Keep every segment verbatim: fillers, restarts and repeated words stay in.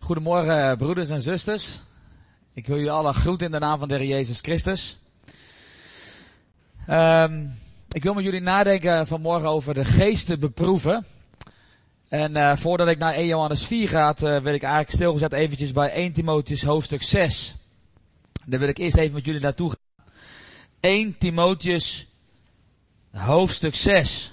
Goedemorgen broeders en zusters. Ik wil jullie allen groeten in de naam van de Heer Jezus Christus. Um, ik wil met jullie nadenken vanmorgen over de geesten beproeven. En uh, voordat ik naar eerste Johannes vier ga, uh, wil ik eigenlijk stilgezet eventjes bij eerste Timotheus hoofdstuk zes. Daar wil ik eerst even met jullie naartoe gaan. eerste Timotheus hoofdstuk zes.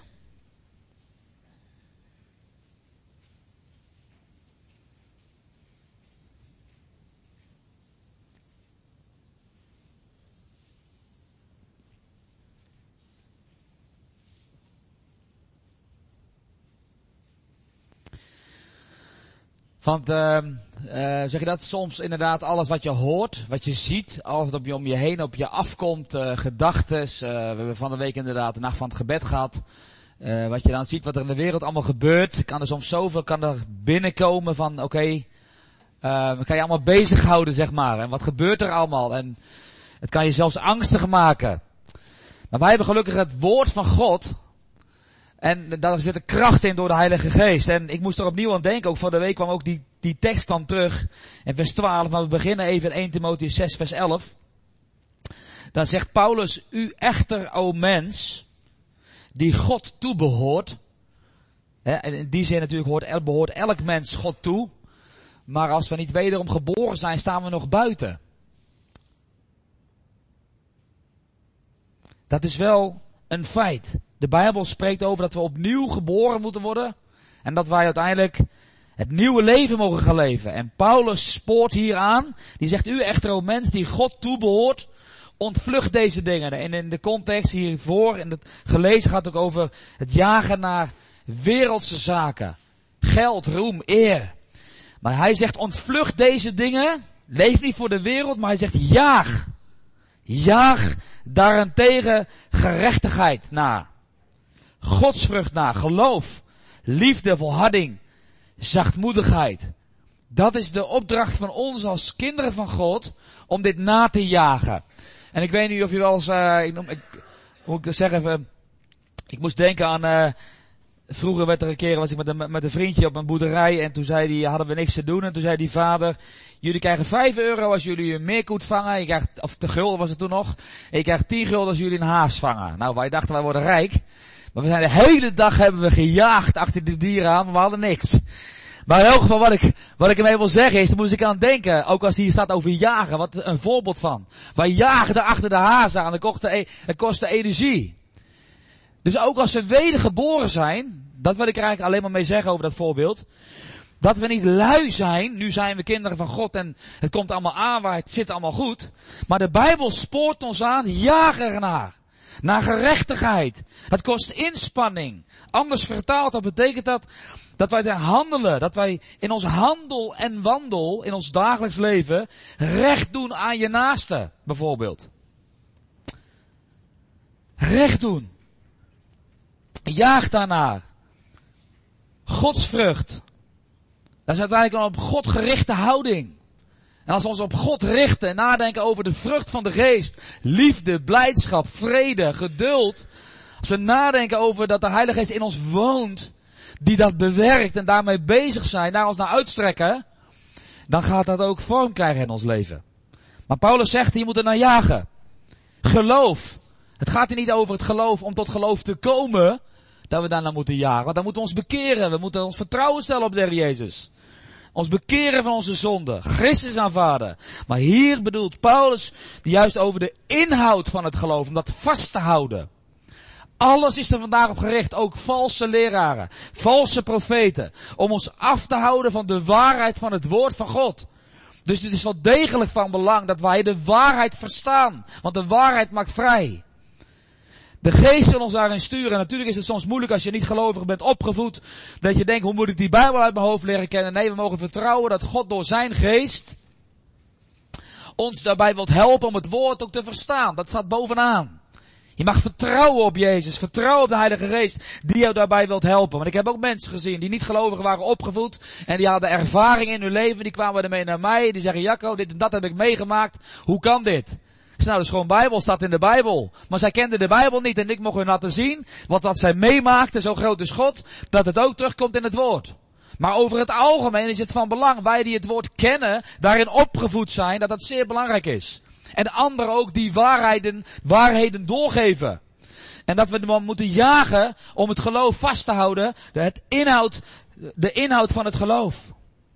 Want, uh, uh, zeg je dat, soms inderdaad alles wat je hoort, wat je ziet, alles wat op je, om je heen op je afkomt, uh, gedachtes, uh, we hebben van de week inderdaad de nacht van het gebed gehad, uh, wat je dan ziet, wat er in de wereld allemaal gebeurt, kan er soms zoveel, kan er binnenkomen van, oké, okay, uh, kan je allemaal bezighouden, zeg maar, en wat gebeurt er allemaal, en het kan je zelfs angstig maken. Maar wij hebben gelukkig het woord van God. En daar zit een kracht in door de Heilige Geest. En ik moest er opnieuw aan denken. Ook van de week kwam ook die, die tekst kwam terug. In vers twaalf. Maar we beginnen even in eerste Timotheus zes vers elf. Dan zegt Paulus. U echter, o mens. Die God toebehoort. Hè, en in die zin natuurlijk hoort, behoort elk mens God toe. Maar als we niet wederom geboren zijn, staan we nog buiten. Dat is wel een feit. De Bijbel spreekt over dat we opnieuw geboren moeten worden. En dat wij uiteindelijk het nieuwe leven mogen gaan leven. En Paulus spoort hier aan. Die zegt, u echter, o mens die God toebehoort, ontvlucht deze dingen. En in de context hiervoor, in het gelezen gaat het ook over het jagen naar wereldse zaken. Geld, roem, eer. Maar hij zegt, ontvlucht deze dingen. Leef niet voor de wereld, maar hij zegt, jaag. Jaag daarentegen gerechtigheid na. Godsvrucht na, geloof, liefde, volharding, zachtmoedigheid. Dat is de opdracht van ons als kinderen van God, om dit na te jagen. En ik weet niet of je wel eens, uh, ik, ik, hoe ik zeg even, ik moest denken aan, uh, vroeger werd er een keer, was ik met een, met een vriendje op een boerderij en toen zei die, hadden we niks te doen en toen zei die vader, jullie krijgen vijf euro als jullie een meerkoet vangen, je krijgt, of de gulden was het toen nog, en je krijgt tien gulden als jullie een haas vangen. Nou, wij dachten wij worden rijk. Maar we zijn de hele dag hebben we gejaagd achter die dieren aan, maar we hadden niks. Maar in elk geval wat ik, wat ik ermee wil zeggen is, daar moest ik aan denken, ook als hier staat over jagen, wat een voorbeeld van. Wij jaagden achter de haas aan, dat kostte, dat kostte energie. Dus ook als we wedergeboren zijn, dat wil ik er eigenlijk alleen maar mee zeggen over dat voorbeeld, dat we niet lui zijn, nu zijn we kinderen van God en het komt allemaal aan waar het zit allemaal goed. Maar de Bijbel spoort ons aan, jaag ernaar. Naar gerechtigheid. Het kost inspanning. Anders vertaald, dat betekent dat, dat wij handelen, dat wij in ons handel en wandel, in ons dagelijks leven, recht doen aan je naaste, bijvoorbeeld. Recht doen. Jaag daarnaar. Godsvrucht. Dat is uiteindelijk een op God gerichte houding. En als we ons op God richten en nadenken over de vrucht van de geest, liefde, blijdschap, vrede, geduld. Als we nadenken over dat de Heilige Geest in ons woont, die dat bewerkt en daarmee bezig zijn, naar ons naar uitstrekken, dan gaat dat ook vorm krijgen in ons leven. Maar Paulus zegt, je moet er naar jagen. Geloof. Het gaat hier niet over het geloof om tot geloof te komen, dat we daar naar moeten jagen. Want dan moeten we ons bekeren. We moeten ons vertrouwen stellen op de Heer Jezus. Ons bekeren van onze zonde. Christus aanvaarden. Maar hier bedoelt Paulus juist over de inhoud van het geloof. Om dat vast te houden. Alles is er vandaag op gericht. Ook valse leraren. Valse profeten. Om ons af te houden van de waarheid van het woord van God. Dus het is wel degelijk van belang dat wij de waarheid verstaan. Want de waarheid maakt vrij. De geest wil ons daarin sturen. En natuurlijk is het soms moeilijk als je niet gelovig bent opgevoed. Dat je denkt, hoe moet ik die Bijbel uit mijn hoofd leren kennen? Nee, we mogen vertrouwen dat God door zijn geest ons daarbij wilt helpen om het woord ook te verstaan. Dat staat bovenaan. Je mag vertrouwen op Jezus. Vertrouwen op de Heilige Geest die jou daarbij wilt helpen. Want ik heb ook mensen gezien die niet gelovig waren opgevoed. En die hadden ervaring in hun leven. Die kwamen ermee naar mij. Die zeggen, Jacco, dit en dat heb ik meegemaakt. Hoe kan dit? Nou, dat is gewoon Bijbel, staat in de Bijbel. Maar zij kenden de Bijbel niet en ik mocht hun laten zien, wat wat zij meemaakten, zo groot is God, dat het ook terugkomt in het woord. Maar over het algemeen is het van belang, wij die het woord kennen, daarin opgevoed zijn, dat dat zeer belangrijk is. En anderen ook die waarheden, waarheden doorgeven. En dat we dan moeten jagen om het geloof vast te houden, de, het inhoud, de inhoud van het geloof.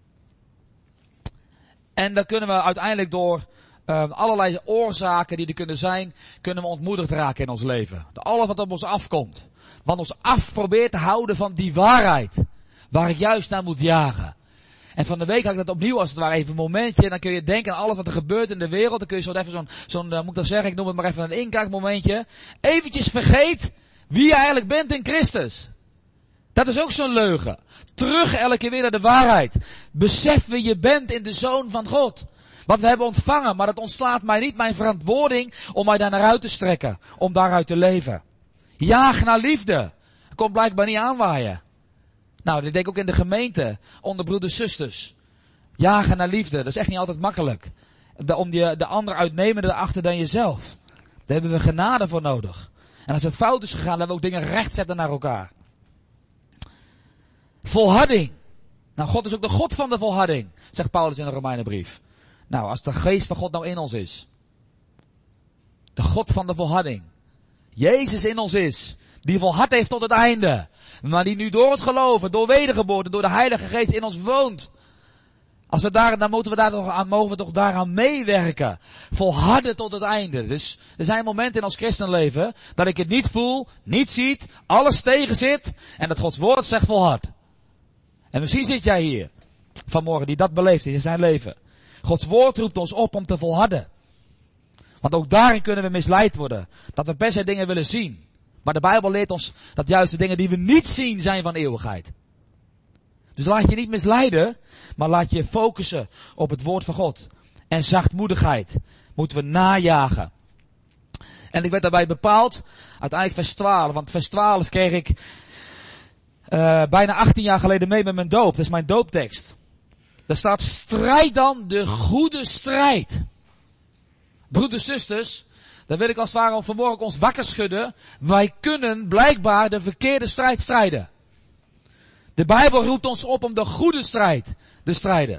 En dan kunnen we uiteindelijk door uh, allerlei oorzaken die er kunnen zijn, kunnen we ontmoedigd raken in ons leven. Door alles wat op ons afkomt. Wat ons af probeert te houden van die waarheid. Waar ik juist naar moet jagen. En van de week had ik dat opnieuw als het ware even een momentje. En dan kun je denken aan alles wat er gebeurt in de wereld. Dan kun je zo even zo'n, zo'n uh, moet ik dan zeggen, ik noem het maar even een inkijkmomentje. Eventjes vergeet wie je eigenlijk bent in Christus. Dat is ook zo'n leugen. Terug elke keer weer naar de waarheid. Besef wie je bent in de Zoon van God. Wat we hebben ontvangen, maar het ontslaat mij niet mijn verantwoording om mij daar naar uit te strekken. Om daaruit te leven. Jaag naar liefde. Dat komt blijkbaar niet aanwaaien. Nou, ik denk ook in de gemeente, onder broeders, zusters. Jagen naar liefde, dat is echt niet altijd makkelijk. De, om je, de ander uitnemender achter dan jezelf. Daar hebben we genade voor nodig. En als het fout is gegaan, dan hebben we ook dingen rechtzetten naar elkaar. Volharding. Nou, God is ook de God van de volharding, zegt Paulus in de Romeinenbrief. Nou, als de geest van God nou in ons is. De God van de volharding. Jezus in ons is. Die volhard heeft tot het einde. Maar die nu door het geloven, door wedergeboorte, door de Heilige Geest in ons woont. Als we daar, dan moeten we daar toch aan, mogen we toch daaraan meewerken. Volharden tot het einde. Dus er zijn momenten in ons christenleven dat ik het niet voel, niet ziet, alles tegen zit. En dat Gods woord zegt volhard. En misschien zit jij hier vanmorgen die dat beleeft in zijn leven. Gods woord roept ons op om te volharden. Want ook daarin kunnen we misleid worden. Dat we per se dingen willen zien. Maar de Bijbel leert ons dat juist de dingen die we niet zien zijn van eeuwigheid. Dus laat je niet misleiden, maar laat je focussen op het woord van God. En zachtmoedigheid moeten we najagen. En ik werd daarbij bepaald, uiteindelijk vers twaalf, want vers twaalf kreeg ik uh, bijna achttien jaar geleden mee met mijn doop. Dat is mijn dooptekst. Daar staat, strijd dan de goede strijd. Broeders, zusters, dan wil ik als het ware vanmorgen ons wakker schudden. Wij kunnen blijkbaar de verkeerde strijd strijden. De Bijbel roept ons op om de goede strijd te strijden.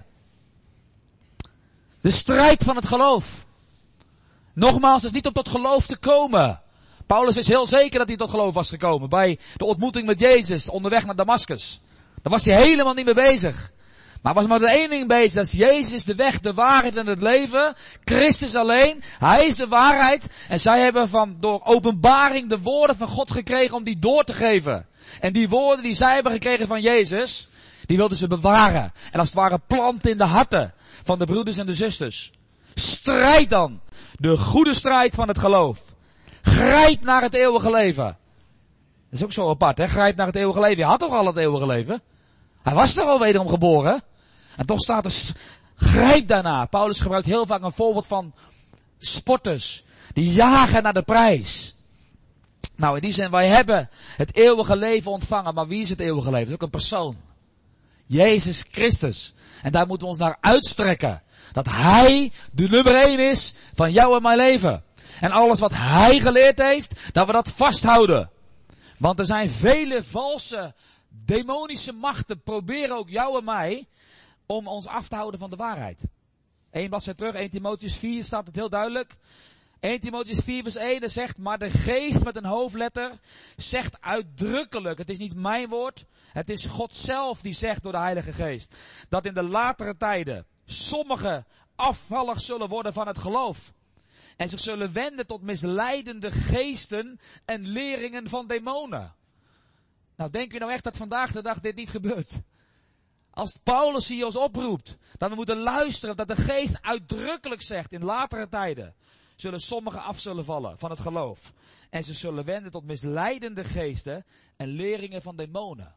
De strijd van het geloof. Nogmaals, het is niet om tot geloof te komen. Paulus wist heel zeker dat hij tot geloof was gekomen. Bij de ontmoeting met Jezus onderweg naar Damascus. Daar was hij helemaal niet mee bezig. Maar was maar de één ding bezig, dat is Jezus de weg, de waarheid en het leven. Christus alleen, Hij is de waarheid. En zij hebben van door openbaring de woorden van God gekregen om die door te geven. En die woorden die zij hebben gekregen van Jezus, die wilden ze bewaren. En als het ware planten in de harten van de broeders en de zusters. Strijd dan de goede strijd van het geloof. Grijp naar het eeuwige leven. Dat is ook zo apart, hè? Grijp naar het eeuwige leven. Je had toch al het eeuwige leven? Hij was toch al wederom geboren? En toch staat er, grijp daarna. Paulus gebruikt heel vaak een voorbeeld van sporters. Die jagen naar de prijs. Nou, in die zin, wij hebben het eeuwige leven ontvangen. Maar wie is het eeuwige leven? Dat is ook een persoon. Jezus Christus. En daar moeten we ons naar uitstrekken. Dat Hij de nummer één is van jou en mijn leven. En alles wat Hij geleerd heeft, dat we dat vasthouden. Want er zijn vele valse, demonische machten proberen ook jou en mij om ons af te houden van de waarheid. Eén bladzijde terug, Eerste Timotheüs vier staat het heel duidelijk. Eerste Timotheüs vier vers één zegt, maar de geest met een hoofdletter zegt uitdrukkelijk, het is niet mijn woord, het is God zelf die zegt door de Heilige Geest, dat in de latere tijden sommigen afvallig zullen worden van het geloof. En zich zullen wenden tot misleidende geesten en leringen van demonen. Nou, denk u nou echt dat vandaag de dag dit niet gebeurt? Als Paulus hier ons oproept, dat we moeten luisteren, dat de geest uitdrukkelijk zegt, in latere tijden, zullen sommigen af zullen vallen van het geloof. En ze zullen wenden tot misleidende geesten en leringen van demonen.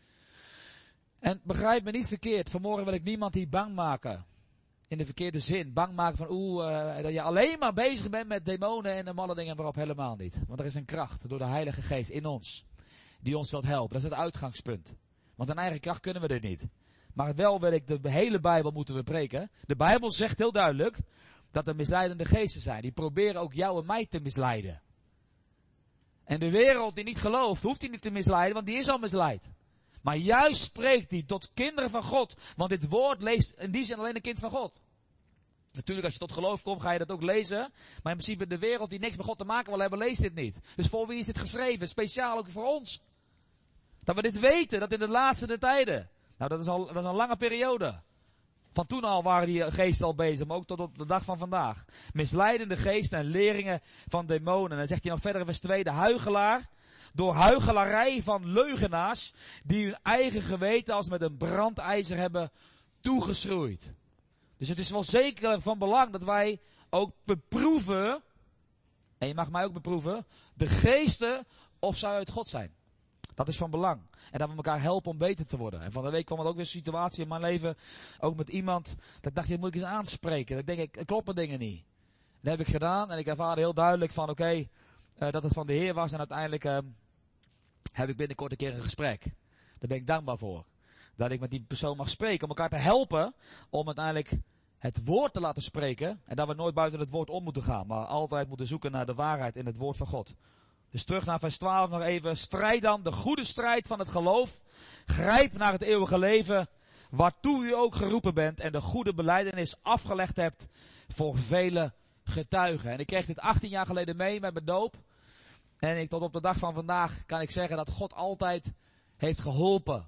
En begrijp me niet verkeerd, vanmorgen wil ik niemand hier bang maken. In de verkeerde zin, bang maken van oeh, uh, dat je alleen maar bezig bent met demonen en de malle dingen waarop, helemaal niet. Want er is een kracht door de Heilige Geest in ons, die ons wilt helpen. Dat is het uitgangspunt. Want in eigen kracht kunnen we dit niet. Maar wel wil ik, de hele Bijbel moeten we preken. De Bijbel zegt heel duidelijk dat er misleidende geesten zijn. Die proberen ook jou en mij te misleiden. En de wereld die niet gelooft, hoeft die niet te misleiden, want die is al misleid. Maar juist spreekt hij tot kinderen van God. Want dit woord leest in die zin alleen een kind van God. Natuurlijk, als je tot geloof komt, ga je dat ook lezen. Maar in principe de wereld die niks met God te maken wil hebben, leest dit niet. Dus voor wie is dit geschreven? Speciaal ook voor ons. Dat we dit weten, dat in de laatste tijden. Nou, dat is al, dat is een lange periode. Van toen al waren die geesten al bezig, maar ook tot op de dag van vandaag. Misleidende geesten en leringen van demonen. En dan zegt hij nog verder in vers twee, de huichelaar. Door huichelarij van leugenaars, die hun eigen geweten als met een brandijzer hebben toegeschroeid. Dus het is wel zeker van belang dat wij ook beproeven, en je mag mij ook beproeven, de geesten of zij uit God zijn. Dat is van belang. En dat we elkaar helpen om beter te worden. En van de week kwam er ook weer een situatie in mijn leven, ook met iemand, dat ik dacht, dit moet ik eens aanspreken. Dat ik denk, ik kloppen dingen niet. Dat heb ik gedaan en ik ervaarde heel duidelijk van, oké, okay, uh, dat het van de Heer was. En uiteindelijk uh, heb ik binnenkort een keer een gesprek. Daar ben ik dankbaar voor. Dat ik met die persoon mag spreken, om elkaar te helpen, om uiteindelijk het woord te laten spreken. En dat we nooit buiten het woord om moeten gaan, maar altijd moeten zoeken naar de waarheid in het woord van God. Dus terug naar vers twaalf nog even. Strijd dan de goede strijd van het geloof. Grijp naar het eeuwige leven, waartoe u ook geroepen bent en de goede belijdenis afgelegd hebt voor vele getuigen. En ik kreeg dit achttien jaar geleden mee met mijn doop. En ik, tot op de dag van vandaag kan ik zeggen dat God altijd heeft geholpen.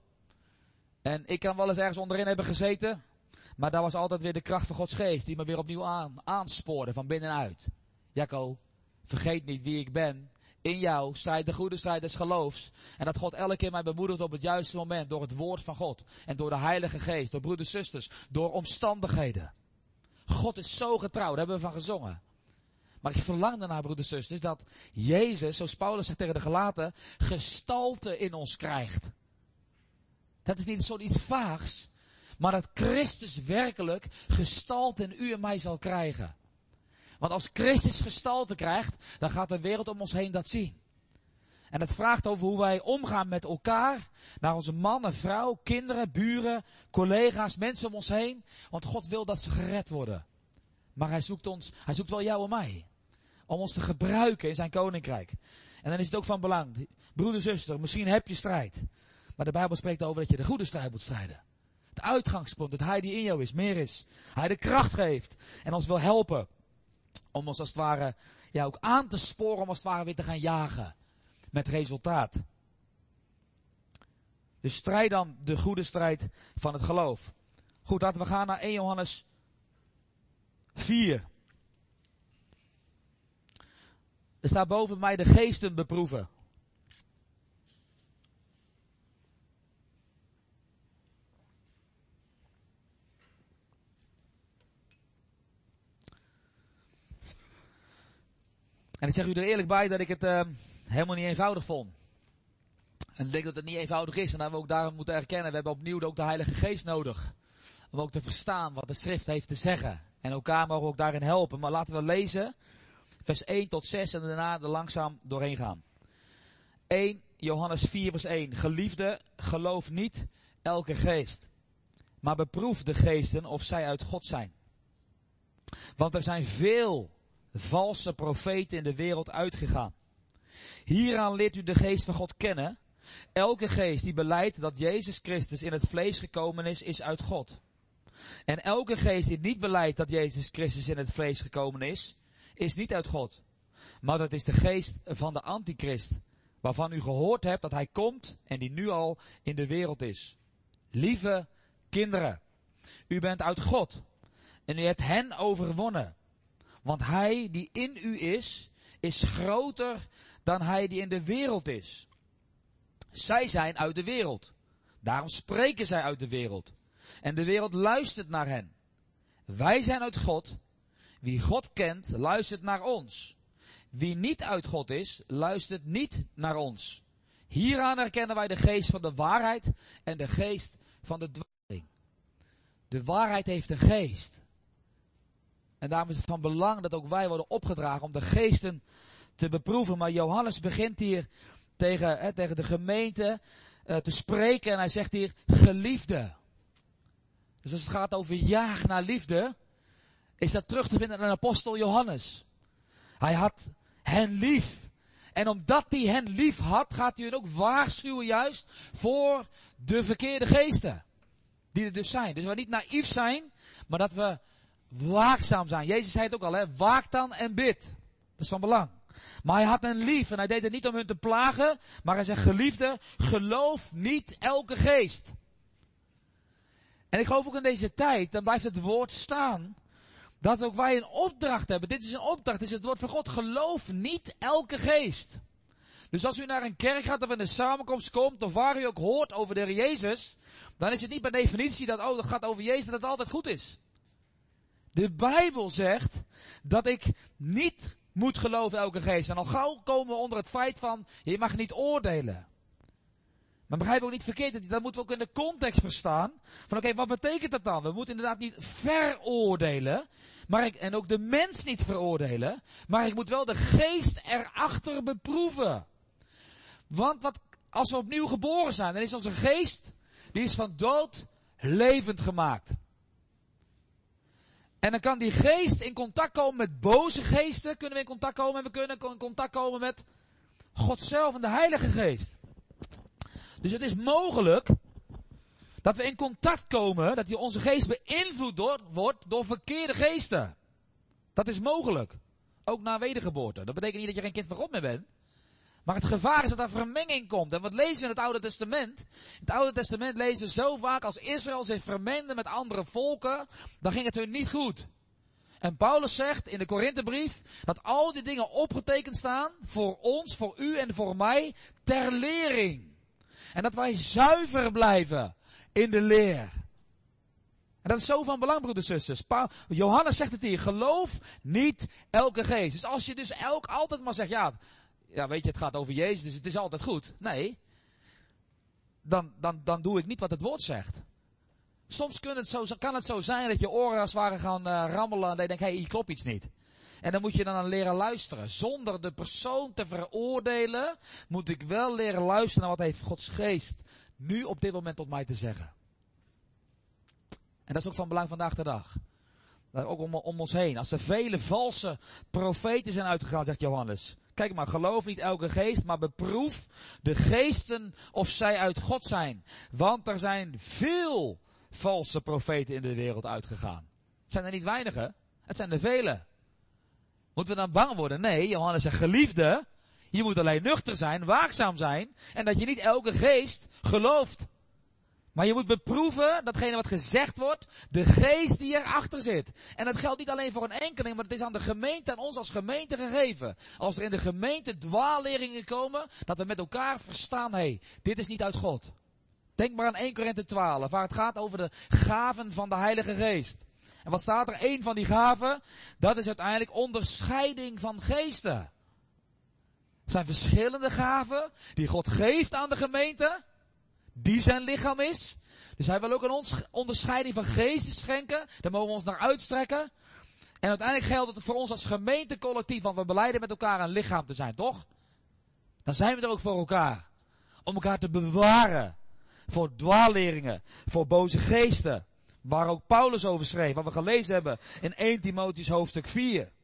En ik kan wel eens ergens onderin hebben gezeten, maar daar was altijd weer de kracht van Gods geest die me weer opnieuw aan, aanspoorde van binnenuit. Jacco, vergeet niet wie ik ben. In jou strijd de goede strijd des geloofs. En dat God elke keer mij bemoedigt op het juiste moment. Door het woord van God. En door de Heilige Geest. Door broeders en zusters. Door omstandigheden. God is zo getrouw. Daar hebben we van gezongen. Maar ik verlang daarna, broeders en zusters, dat Jezus, zoals Paulus zegt tegen de Galaten, gestalte in ons krijgt. Dat is niet zoiets vaags. Maar dat Christus werkelijk gestalte in u en mij zal krijgen. Want als Christus gestalte krijgt, dan gaat de wereld om ons heen dat zien. En het vraagt over hoe wij omgaan met elkaar, naar onze man en vrouw, kinderen, buren, collega's, mensen om ons heen. Want God wil dat ze gered worden. Maar hij zoekt ons, hij zoekt wel jou en mij. Om ons te gebruiken in zijn koninkrijk. En dan is het ook van belang. Broeder, zuster, misschien heb je strijd. Maar de Bijbel spreekt over dat je de goede strijd moet strijden. Het uitgangspunt, dat hij die in jou is, meer is. Hij de kracht geeft en ons wil helpen. Om ons als het ware, ja, ook aan te sporen om als het ware weer te gaan jagen. Met resultaat. Dus strijd dan de goede strijd van het geloof. Goed, laten we gaan naar eerste Johannes vier. Er staat boven mij de geesten beproeven. En ik zeg u er eerlijk bij dat ik het uh, helemaal niet eenvoudig vond. En ik denk dat het niet eenvoudig is en dat we ook daarom moeten erkennen. We hebben opnieuw ook de Heilige Geest nodig. Om ook te verstaan wat de schrift heeft te zeggen. En elkaar mogen we ook daarin helpen. Maar laten we lezen. Vers één tot zes en daarna er langzaam doorheen gaan. eerste Johannes vier vers één. Geliefde, geloof niet elke geest. Maar beproef de geesten of zij uit God zijn. Want er zijn veel valse profeten in de wereld uitgegaan. Hieraan leert u de geest van God kennen. Elke geest die belijdt dat Jezus Christus in het vlees gekomen is, is uit God. En elke geest die niet belijdt dat Jezus Christus in het vlees gekomen is, is niet uit God. Maar dat is de geest van de antichrist, waarvan u gehoord hebt dat hij komt en die nu al in de wereld is. Lieve kinderen, u bent uit God en u hebt hen overwonnen. Want hij die in u is, is groter dan hij die in de wereld is. Zij zijn uit de wereld. Daarom spreken zij uit de wereld. En de wereld luistert naar hen. Wij zijn uit God. Wie God kent, luistert naar ons. Wie niet uit God is, luistert niet naar ons. Hieraan herkennen wij de geest van de waarheid en de geest van de dwaling. De waarheid heeft een geest. En daarom is het van belang dat ook wij worden opgedragen om de geesten te beproeven. Maar Johannes begint hier tegen, hè, tegen de gemeente uh, te spreken en hij zegt hier geliefde. Dus als het gaat over jaag naar liefde, is dat terug te vinden in de apostel Johannes. Hij had hen lief. En omdat hij hen lief had, gaat hij hen ook waarschuwen juist voor de verkeerde geesten. Die er dus zijn. Dus we niet naïef zijn, maar dat we waakzaam zijn. Jezus zei het ook al, hè. Waak dan en bid. Dat is van belang. Maar hij had hen lief en hij deed het niet om hun te plagen, maar hij zegt, geliefde, geloof niet elke geest. En ik geloof ook in deze tijd, dan blijft het woord staan, dat ook wij een opdracht hebben. Dit is een opdracht, dit is het woord van God. Geloof niet elke geest. Dus als u naar een kerk gaat of in een samenkomst komt, of waar u ook hoort over de Heer Jezus, dan is het niet per definitie dat, oh, dat gaat over Jezus, dat het altijd goed is. De Bijbel zegt dat ik niet moet geloven elke geest. En al gauw komen we onder het feit van, je mag niet oordelen. Maar begrijp ook niet verkeerd, dat moeten we ook in de context verstaan. Van oké, okay, wat betekent dat dan? We moeten inderdaad niet veroordelen, maar ik, en ook de mens niet veroordelen, maar ik moet wel de geest erachter beproeven. Want wat, als we opnieuw geboren zijn, dan is onze geest, die is van dood levend gemaakt. En dan kan die geest in contact komen met boze geesten, kunnen we in contact komen en we kunnen in contact komen met God zelf en de Heilige Geest. Dus het is mogelijk dat we in contact komen, dat die onze geest beïnvloed door, wordt door verkeerde geesten. Dat is mogelijk. Ook na wedergeboorte. Dat betekent niet dat je geen kind van God meer bent. Maar het gevaar is dat er vermenging komt. En wat lezen we in het Oude Testament? In het Oude Testament lezen we zo vaak als Israël zich vermengde met andere volken, dan ging het hun niet goed. En Paulus zegt in de Korinthebrief dat al die dingen opgetekend staan voor ons, voor u en voor mij, ter lering. En dat wij zuiver blijven in de leer. En dat is zo van belang, broeders en zusters. Pa- Johannes zegt het hier, geloof niet elke geest. Dus als je dus elk altijd maar zegt, ja, ja, weet je, het gaat over Jezus, dus het is altijd goed. Nee, dan, dan, dan doe ik niet wat het woord zegt. Soms kan het zo, kan het zo zijn dat je oren als het ware gaan uh, rammelen en dat je denkt, hé, hey, hier klopt iets niet. En dan moet je dan aan leren luisteren. Zonder de persoon te veroordelen, moet ik wel leren luisteren naar wat heeft Gods geest nu op dit moment tot mij te zeggen. En dat is ook van belang vandaag de dag. Ook om, om ons heen. Als er vele valse profeten zijn uitgegaan, zegt Johannes. Kijk maar, geloof niet elke geest, maar beproef de geesten of zij uit God zijn. Want er zijn veel valse profeten in de wereld uitgegaan. Het zijn er niet weinigen, het zijn er vele. Moeten we dan bang worden? Nee, Johannes zegt, geliefde, je moet alleen nuchter zijn, waakzaam zijn, en dat je niet elke geest gelooft. Maar je moet beproeven, datgene wat gezegd wordt, de geest die erachter zit. En dat geldt niet alleen voor een enkeling, maar het is aan de gemeente, aan ons als gemeente gegeven. Als er in de gemeente dwaalleringen komen, dat we met elkaar verstaan, hé, hey, dit is niet uit God. Denk maar aan Eerste Korinthe twaalf, waar het gaat over de gaven van de Heilige Geest. En wat staat er? Eén van die gaven, dat is uiteindelijk onderscheiding van geesten. Er zijn verschillende gaven die God geeft aan de gemeente, die zijn lichaam is. Dus hij wil ook een onderscheiding van geesten schenken, daar mogen we ons naar uitstrekken. En uiteindelijk geldt het voor ons als gemeentecollectief, want we belijden met elkaar een lichaam te zijn, toch? Dan zijn we er ook voor elkaar. Om elkaar te bewaren. Voor dwaalleringen, voor boze geesten. Waar ook Paulus over schreef, wat we gelezen hebben in Eerste Timotheüs hoofdstuk vier.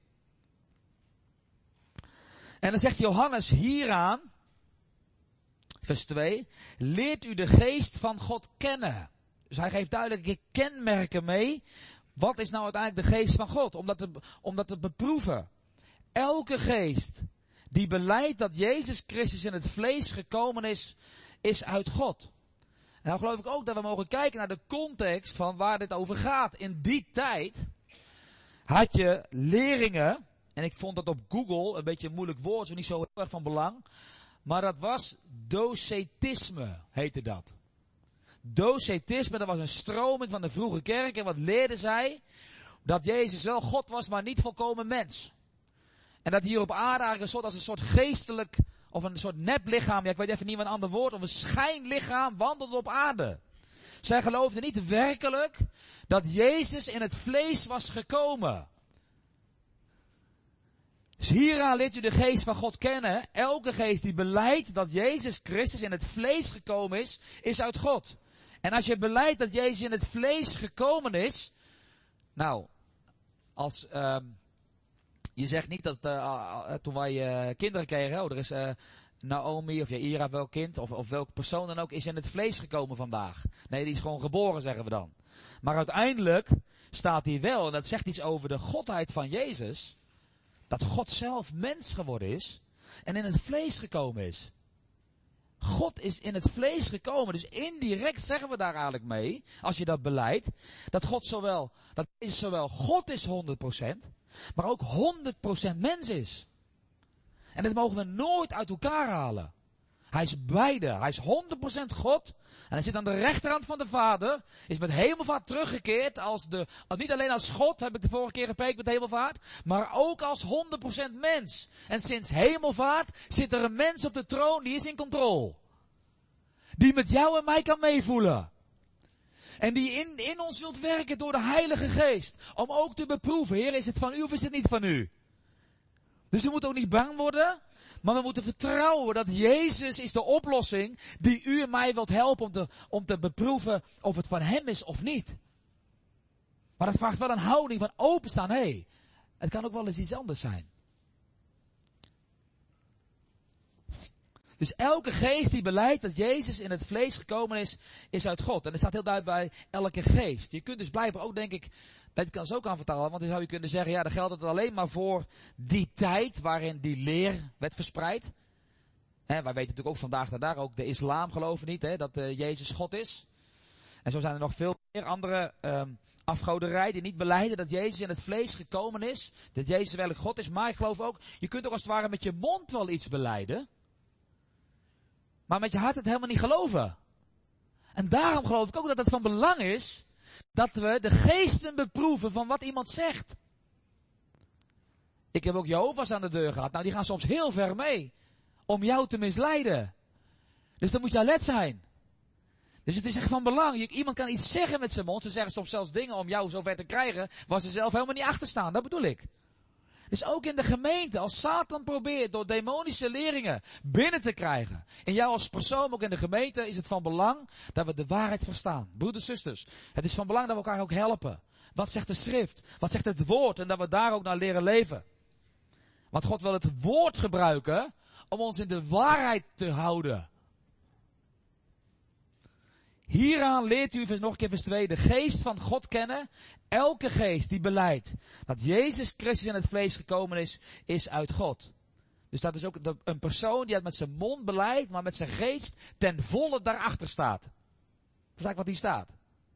En dan zegt Johannes hieraan, vers twee, leert u de geest van God kennen. Dus hij geeft duidelijke kenmerken mee. Wat is nou uiteindelijk de geest van God? Om dat te, om dat te beproeven. Elke geest die belijdt dat Jezus Christus in het vlees gekomen is, is uit God. En dan geloof ik ook dat we mogen kijken naar de context van waar dit over gaat. In die tijd had je leringen, en ik vond dat op Google een beetje een moeilijk woord, zo niet zo heel erg van belang. Maar dat was docetisme, heette dat. Docetisme, dat was een stroming van de vroege kerk. En wat leerden zij? Dat Jezus wel God was, maar niet volkomen mens. En dat hier op aarde eigenlijk een soort, als een soort geestelijk, of een soort neplichaam, ja ik weet even niet wat een ander woord, of een schijnlichaam wandelde op aarde. Zij geloofden niet werkelijk dat Jezus in het vlees was gekomen. Dus hieraan leert u de geest van God kennen. Elke geest die belijdt dat Jezus Christus in het vlees gekomen is, is uit God. En als je belijdt dat Jezus in het vlees gekomen is, nou, als, um, Je zegt niet dat uh, uh, toen wij uh, kinderen kregen, oh, er is uh, Naomi of Jaira, welk kind, of, of welke persoon dan ook, is in het vlees gekomen vandaag. Nee, die is gewoon geboren, zeggen we dan. Maar uiteindelijk staat hier wel, en dat zegt iets over de godheid van Jezus, dat God zelf mens geworden is en in het vlees gekomen is. God is in het vlees gekomen, dus indirect zeggen we daar eigenlijk mee, als je dat beleidt, dat God zowel, dat is zowel God is honderd procent, maar ook honderd procent mens is. En dat mogen we nooit uit elkaar halen. Hij is beide. Hij is honderd procent God. En hij zit aan de rechterhand van de Vader. Is met hemelvaart teruggekeerd. Als de, niet alleen als God, heb ik de vorige keer gepreekt met hemelvaart. Maar ook als honderd procent mens. En sinds hemelvaart zit er een mens op de troon. Die is in controle. Die met jou en mij kan meevoelen. En die in, in ons wilt werken door de Heilige Geest. Om ook te beproeven. Heer, is het van u of is het niet van u? Dus we moeten ook niet bang worden. Maar we moeten vertrouwen dat Jezus is de oplossing die u en mij wilt helpen om te, om te beproeven of het van hem is of niet. Maar dat vraagt wel een houding van openstaan. Hé, hey, het kan ook wel eens iets anders zijn. Dus elke geest die beleidt dat Jezus in het vlees gekomen is, is uit God. En er staat heel duidelijk bij elke geest. Je kunt dus blijkbaar ook, denk ik, dat ik kan zo kan vertalen. Want dan zou je kunnen zeggen, ja, dan geldt het alleen maar voor die tijd waarin die leer werd verspreid. He, wij weten natuurlijk ook vandaag dat daar ook de islam geloven niet, he, dat uh, Jezus God is. En zo zijn er nog veel meer andere um, afgoderij die niet belijden dat Jezus in het vlees gekomen is. Dat Jezus werkelijk God is. Maar ik geloof ook, je kunt ook als het ware met je mond wel iets belijden. Maar met je hart het helemaal niet geloven. En daarom geloof ik ook dat het van belang is dat we de geesten beproeven van wat iemand zegt. Ik heb ook Jehovah's aan de deur gehad. Nou, die gaan soms heel ver mee. Om jou te misleiden. Dus dan moet je alert zijn. Dus het is echt van belang. Je, iemand kan iets zeggen met zijn mond. Ze zeggen soms zelfs dingen om jou zover te krijgen waar ze zelf helemaal niet achter staan. Dat bedoel ik. Dus ook in de gemeente, als Satan probeert door demonische leringen binnen te krijgen. En jou als persoon, ook in de gemeente, is het van belang dat we de waarheid verstaan. Broeders, zusters, het is van belang dat we elkaar ook helpen. Wat zegt de schrift? Wat zegt het woord? En dat we daar ook naar leren leven. Want God wil het woord gebruiken om ons in de waarheid te houden. Hieraan leert u nog een keer vers twee, de geest van God kennen. Elke geest die beleidt dat Jezus Christus in het vlees gekomen is, is uit God. Dus dat is ook de, een persoon die het met zijn mond beleidt, maar met zijn geest ten volle daarachter staat. Dat is eigenlijk wat hier staat.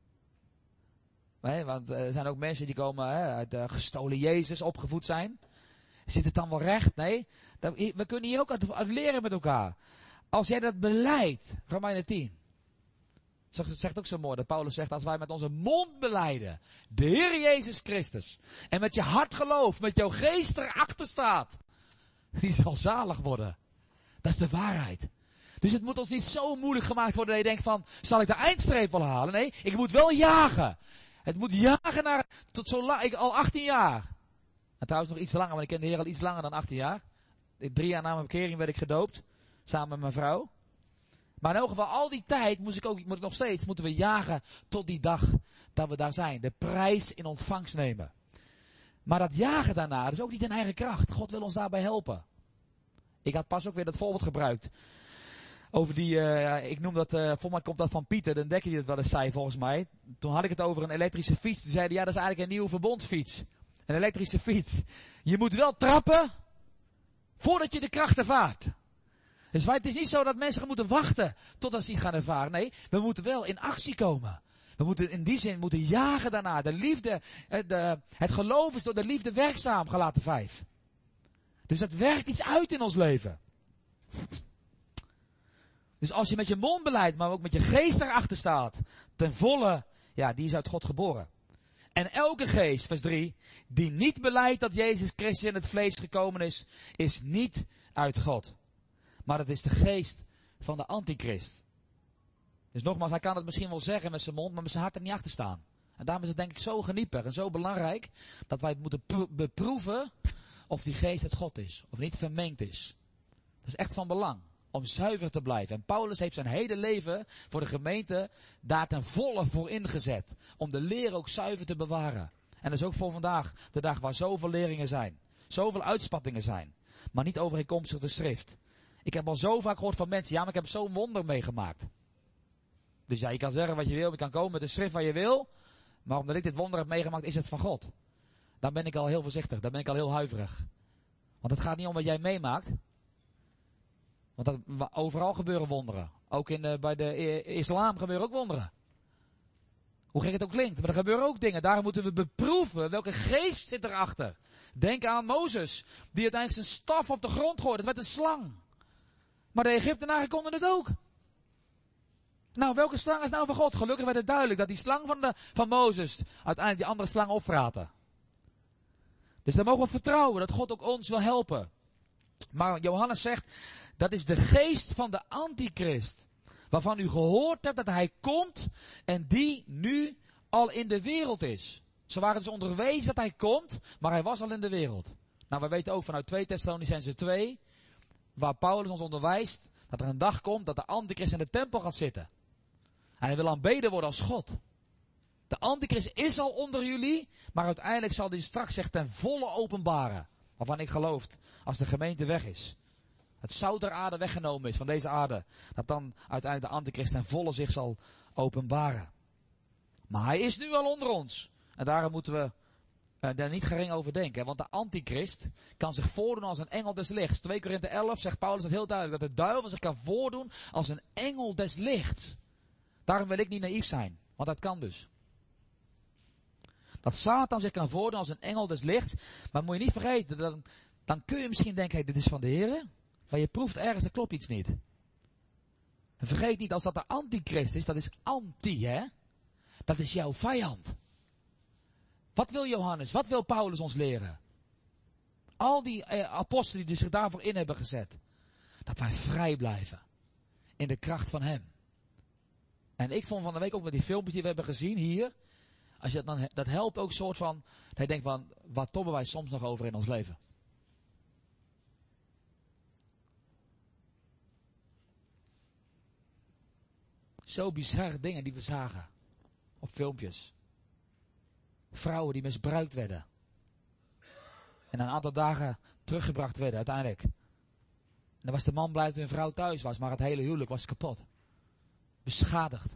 Nee, want er zijn ook mensen die komen hè, uit uh, gestolen Jezus, opgevoed zijn. Zit het dan wel recht? Nee. Dat, we kunnen hier ook uit, uit leren met elkaar. Als jij dat beleidt, Romeinen tien. Het zegt ook zo mooi dat Paulus zegt, als wij met onze mond belijden, de Heer Jezus Christus, en met je hart gelooft, met jouw geest erachter staat, die zal zalig worden. Dat is de waarheid. Dus het moet ons niet zo moeilijk gemaakt worden dat je denkt van, zal ik de eindstreep wel halen? Nee, ik moet wel jagen. Het moet jagen naar, tot zo lang, ik al achttien jaar. En trouwens nog iets langer, want ik ken de Heer al iets langer dan achttien jaar. Drie jaar na mijn bekering werd ik gedoopt, samen met mijn vrouw. Maar in elk geval, al die tijd moest ik ook, moet ik nog steeds, moeten we jagen tot die dag dat we daar zijn. De prijs in ontvangst nemen. Maar dat jagen daarna, dat is ook niet in eigen kracht. God wil ons daarbij helpen. Ik had pas ook weer dat voorbeeld gebruikt. Over die, uh, ik noem dat, uh, volgens mij komt dat van Pieter, de dekker die het wel eens zei volgens mij. Toen had ik het over een elektrische fiets. Toen zeiden ja, dat is eigenlijk een nieuwe verbondsfiets. Een elektrische fiets. Je moet wel trappen, voordat je de kracht ervaart. Dus het is niet zo dat mensen moeten wachten totdat ze iets gaan ervaren. Nee, we moeten wel in actie komen. We moeten in die zin moeten jagen daarna. De liefde, de, het geloof is door de liefde werkzaam, Galaten vijf. Dus dat werkt iets uit in ons leven. Dus als je met je mond beleidt, maar ook met je geest erachter staat, ten volle, ja, die is uit God geboren. En elke geest, vers drie, die niet beleidt dat Jezus Christus in het vlees gekomen is, is niet uit God. Maar het is de geest van de antichrist. Dus nogmaals, hij kan het misschien wel zeggen met zijn mond, maar met zijn hart er niet achter staan. En daarom is het denk ik zo geniepig en zo belangrijk, dat wij moeten pro- beproeven of die geest het God is, of niet vermengd is. Dat is echt van belang, om zuiver te blijven. En Paulus heeft zijn hele leven voor de gemeente daar ten volle voor ingezet. Om de leer ook zuiver te bewaren. En dat is ook voor vandaag, de dag waar zoveel leringen zijn. zoveel uitspattingen zijn. Maar niet overeenkomstig de schrift. Ik heb al zo vaak gehoord van mensen, ja, maar ik heb zo'n wonder meegemaakt. Dus ja, je kan zeggen wat je wil, je kan komen met de schrift waar je wil. Maar omdat ik dit wonder heb meegemaakt, is het van God. Dan ben ik al heel voorzichtig, dan ben ik al heel huiverig. Want het gaat niet om wat jij meemaakt. Want dat, overal gebeuren wonderen. Ook in de, bij de islam gebeuren ook wonderen. Hoe gek het ook klinkt, maar er gebeuren ook dingen. Daarom moeten we beproeven welke geest zit erachter. Denk aan Mozes, die uiteindelijk zijn staf op de grond gooide. Het werd een slang. Maar de Egyptenaren konden het ook. Nou, welke slang is nou van God? Gelukkig werd het duidelijk dat die slang van, de, van Mozes uiteindelijk die andere slang opvraten. Dus daar mogen we vertrouwen dat God ook ons wil helpen. Maar Johannes zegt, dat is de geest van de antichrist. Waarvan u gehoord hebt dat hij komt en die nu al in de wereld is. Ze waren dus onderwezen dat hij komt, maar hij was al in de wereld. Nou, we weten ook vanuit twee Thessalonicenzen twee, waar Paulus ons onderwijst, dat er een dag komt dat de antichrist in de tempel gaat zitten. En hij wil aanbeden worden als God. De antichrist is al onder jullie, maar uiteindelijk zal hij straks zich ten volle openbaren. Waarvan ik geloof, als de gemeente weg is. Het zout der aarde weggenomen is van deze aarde. Dat dan uiteindelijk de antichrist ten volle zich zal openbaren. Maar hij is nu al onder ons. En daarom moeten we uh, daar niet gering over denken. Want de antichrist kan zich voordoen als een engel des lichts. twee Korinthe elf zegt Paulus dat heel duidelijk. Dat de duivel zich kan voordoen als een engel des lichts. Daarom wil ik niet naïef zijn. Want dat kan dus. Dat Satan zich kan voordoen als een engel des lichts. Maar moet je niet vergeten. Dan, dan kun je misschien denken, hey, dit is van de Heer. Maar je proeft ergens, er klopt iets niet. En vergeet niet, als dat de antichrist is, dat is anti, hè? Dat is jouw vijand. Wat wil Johannes, wat wil Paulus ons leren? Al die eh, apostelen die zich daarvoor in hebben gezet. Dat wij vrij blijven. In de kracht van hem. En ik vond van de week ook met die filmpjes die we hebben gezien hier. Als je dat, dan, dat helpt ook soort van, dat je denkt van, waar tobben wij soms nog over in ons leven? Zo bizarre dingen die we zagen. Op filmpjes. Vrouwen die misbruikt werden. En een aantal dagen teruggebracht werden uiteindelijk. En dan was de man blij dat hun vrouw thuis was. Maar het hele huwelijk was kapot. Beschadigd.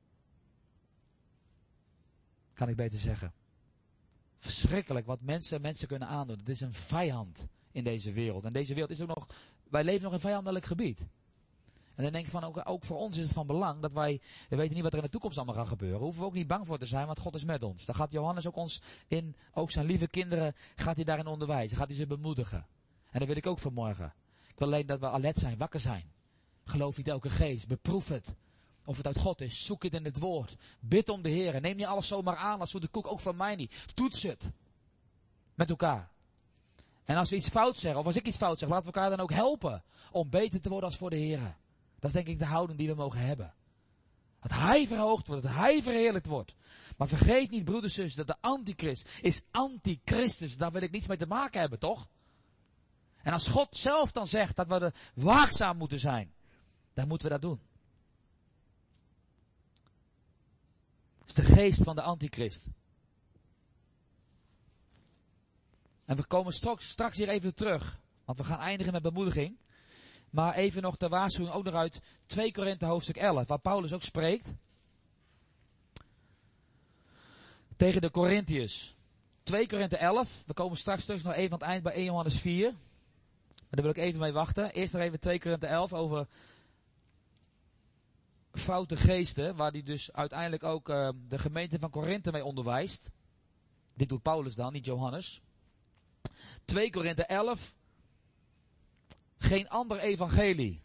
Kan ik beter zeggen. Verschrikkelijk wat mensen mensen kunnen aandoen. Het is een vijand in deze wereld. En deze wereld is ook nog, wij leven nog in vijandelijk gebied. En dan denk ik van, ook, ook voor ons is het van belang dat wij, we weten niet wat er in de toekomst allemaal gaat gebeuren. Daar hoeven we ook niet bang voor te zijn, want God is met ons. Dan gaat Johannes ook ons in, ook zijn lieve kinderen, gaat hij daarin onderwijzen. Gaat hij ze bemoedigen. En dat wil ik ook vanmorgen. Ik wil alleen dat we alert zijn, wakker zijn. Geloof niet elke geest, beproef het. Of het uit God is, zoek het in het woord. Bid om de Heer. Neem niet alles zomaar aan als de koek, ook van mij niet. Toets het. Met elkaar. En als we iets fout zeggen, of als ik iets fout zeg, laten we elkaar dan ook helpen. Om beter te worden als voor de Heer. Dat is denk ik de houding die we mogen hebben. Dat hij verhoogd wordt, dat hij verheerlijkt wordt. Maar vergeet niet, broeders en zussen, dat de antichrist is antichristus. Daar wil ik niets mee te maken hebben, toch? En als God zelf dan zegt dat we er waakzaam moeten zijn, dan moeten we dat doen. Het is de geest van de antichrist. En we komen straks, straks hier even terug. Want we gaan eindigen met bemoediging. Maar even nog de waarschuwing ook nog uit twee Korinthe hoofdstuk elf. Waar Paulus ook spreekt. Tegen de Korinthiërs. twee Korinthe elf. We komen straks terug nog even aan het eind bij eerste Johannes vier. Maar daar wil ik even mee wachten. Eerst nog even twee Korinthe elf over foute geesten. Waar hij dus uiteindelijk ook uh, de gemeente van Korinthe mee onderwijst. Dit doet Paulus dan, niet Johannes. twee Korinthe elf. Geen ander evangelie.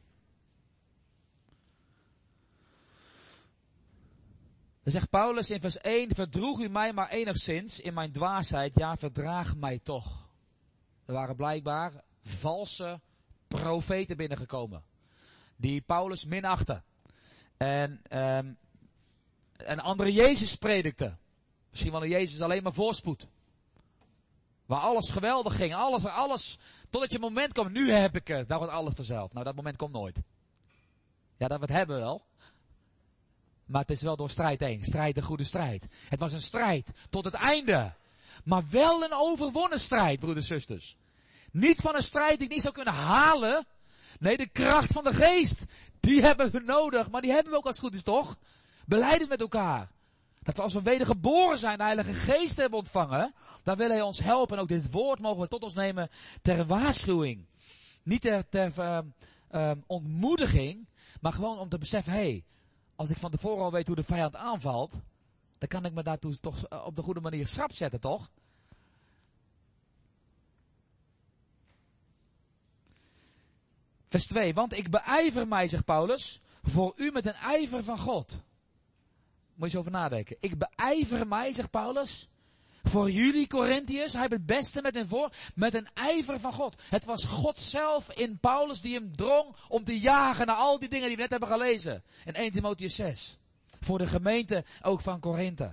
Dan zegt Paulus in vers één, verdroeg u mij maar enigszins in mijn dwaasheid, ja verdraag mij toch. Er waren blijkbaar valse profeten binnengekomen. Die Paulus minachtten. En um, een andere Jezus predikte. Misschien wel een Jezus alleen maar voorspoed. Waar alles geweldig ging, alles, alles, totdat je een moment komt, nu heb ik het, daar wordt alles vanzelf. Nou, dat moment komt nooit. Ja, dat we het hebben wel. Maar het is wel door strijd heen, strijd de goede strijd. Het was een strijd tot het einde. Maar wel een overwonnen strijd, broeders en zusters. Niet van een strijd die ik niet zou kunnen halen. Nee, de kracht van de geest. Die hebben we nodig. Maar die hebben we ook als het goed is, toch? Beleid het met elkaar. Dat we als we wedergeboren zijn, de Heilige Geest hebben ontvangen. Dan wil Hij ons helpen. En ook dit woord mogen we tot ons nemen ter waarschuwing. Niet ter, ter uh, uh, ontmoediging. Maar gewoon om te beseffen, hé, hey, als ik van tevoren al weet hoe de vijand aanvalt. Dan kan ik me daartoe toch op de goede manier schrap zetten, toch? Vers twee, want ik beijver mij, zegt Paulus, voor u met een ijver van God. Moet je eens over nadenken. Ik beijver mij, zegt Paulus, voor jullie Corinthiërs, hij heeft het beste met hen voor, met een ijver van God. Het was God zelf in Paulus die hem drong om te jagen naar al die dingen die we net hebben gelezen. In eerste Timotheüs zes. Voor de gemeente ook van Korinthe.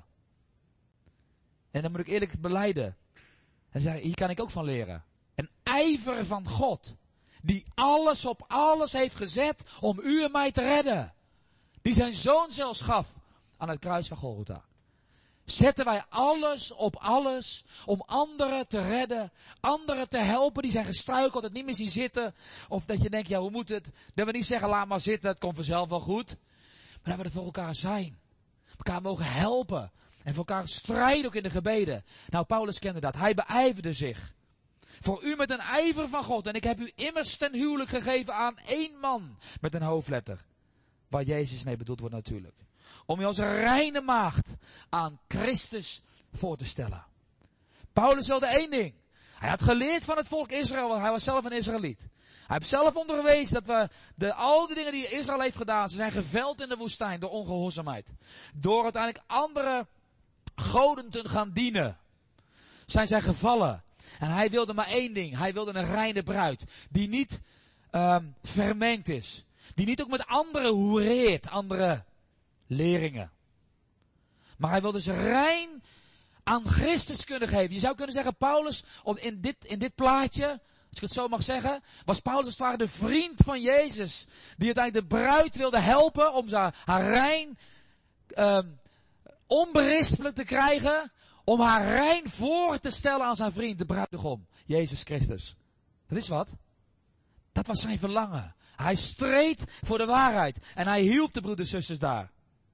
En dan moet ik eerlijk belijden. En zeggen, hier kan ik ook van leren. Een ijver van God. Die alles op alles heeft gezet om u en mij te redden. Die zijn zoon zelfs gaf aan het kruis van Golgotha. Zetten wij alles op alles om anderen te redden. Anderen te helpen die zijn gestruikeld, het niet meer zien zitten. Of dat je denkt, ja hoe moet het? Dat we niet zeggen, laat maar zitten, het komt vanzelf wel goed. Maar dat we er voor elkaar zijn. Elkaar mogen helpen. En voor elkaar strijden ook in de gebeden. Nou, Paulus kende dat. Hij beijverde zich. Voor u met een ijver van God. En ik heb u immers ten huwelijk gegeven aan één man. Met een hoofdletter. Waar Jezus mee bedoeld wordt natuurlijk. Om je als reine maagd aan Christus voor te stellen. Paulus wilde één ding. Hij had geleerd van het volk Israël. Want hij was zelf een Israëliet. Hij heeft zelf onderwezen dat we de, al die dingen die Israël heeft gedaan. Ze zijn geveld in de woestijn door ongehoorzaamheid. Door uiteindelijk andere goden te gaan dienen. Zijn zij gevallen. En hij wilde maar één ding. Hij wilde een reine bruid. Die niet um, vermengd is. Die niet ook met anderen hoereert. Andere leringen. Maar hij wilde ze rein aan Christus kunnen geven. Je zou kunnen zeggen, Paulus, op in, dit, in dit plaatje, als ik het zo mag zeggen, was Paulus als het ware de vriend van Jezus. Die uiteindelijk de bruid wilde helpen om ze, haar rein, um, onberispelijk te krijgen. Om haar rein voor te stellen aan zijn vriend, de bruidegom, Jezus Christus. Dat is wat. Dat was zijn verlangen. Hij streed voor de waarheid. En hij hielp de broeders en zusters daar.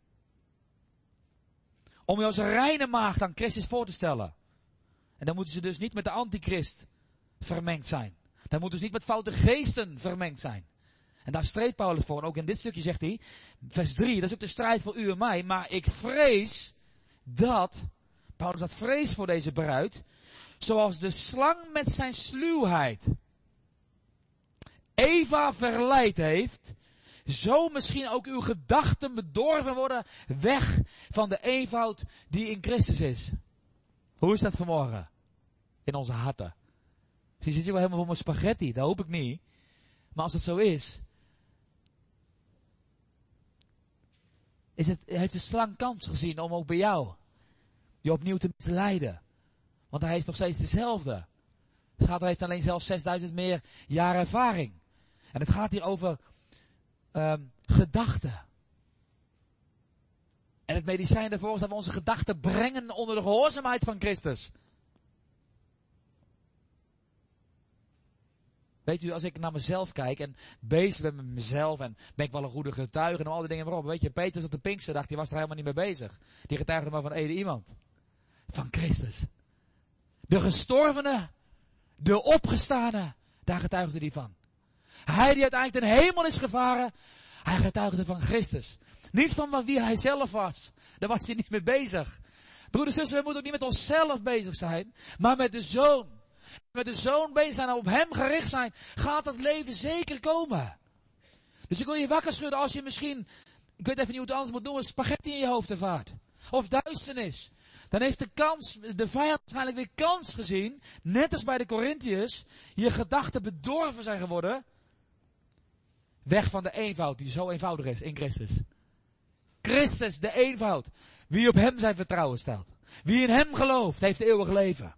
Om je als een reine maagd aan Christus voor te stellen. En dan moeten ze dus niet met de antichrist vermengd zijn. Dan moeten ze niet met foute geesten vermengd zijn. En daar streed Paulus voor. En ook in dit stukje zegt hij, vers drie, dat is ook de strijd voor u en mij. Maar ik vrees dat, Paulus had vrees voor deze bruid, zoals de slang met zijn sluwheid Eva verleid heeft, zo misschien ook uw gedachten bedorven worden weg van de eenvoud die in Christus is. Hoe is dat vanmorgen? In onze harten. Misschien zit je wel helemaal voor mijn spaghetti, dat hoop ik niet. Maar als het zo is, is het, heeft de slang kans gezien om ook bij jou je opnieuw te misleiden. Want hij is nog steeds dezelfde. Satan heeft alleen zelfs zesduizend meer jaar ervaring. En het gaat hier over um, gedachten. En het medicijn daarvoor is dat we onze gedachten brengen onder de gehoorzaamheid van Christus. Weet u, als ik naar mezelf kijk en bezig ben met mezelf en ben ik wel een goede getuige en al die dingen maar op. Weet je, Petrus op de Pinksterdag, die was er helemaal niet mee bezig. Die getuigde maar van één iemand. Van Christus. De gestorvene, de opgestane, daar getuigde hij van. Hij die uiteindelijk ten hemel is gevaren, hij getuigde van Christus. Niet van wie hij zelf was. Daar was hij niet mee bezig. Broeders en zusters, we moeten ook niet met onszelf bezig zijn, maar met de Zoon. Met de Zoon bezig zijn en op hem gericht zijn, gaat het leven zeker komen. Dus ik wil je wakker schudden als je misschien, ik weet even niet hoe het anders moet doen, een spaghetti in je hoofd ervaart. Of duisternis. Dan heeft de kans, de vijand waarschijnlijk weer kans gezien, net als bij de Corinthiërs, je gedachten bedorven zijn geworden. Weg van de eenvoud die zo eenvoudig is in Christus. Christus, de eenvoud. Wie op hem zijn vertrouwen stelt. Wie in hem gelooft, heeft eeuwig leven.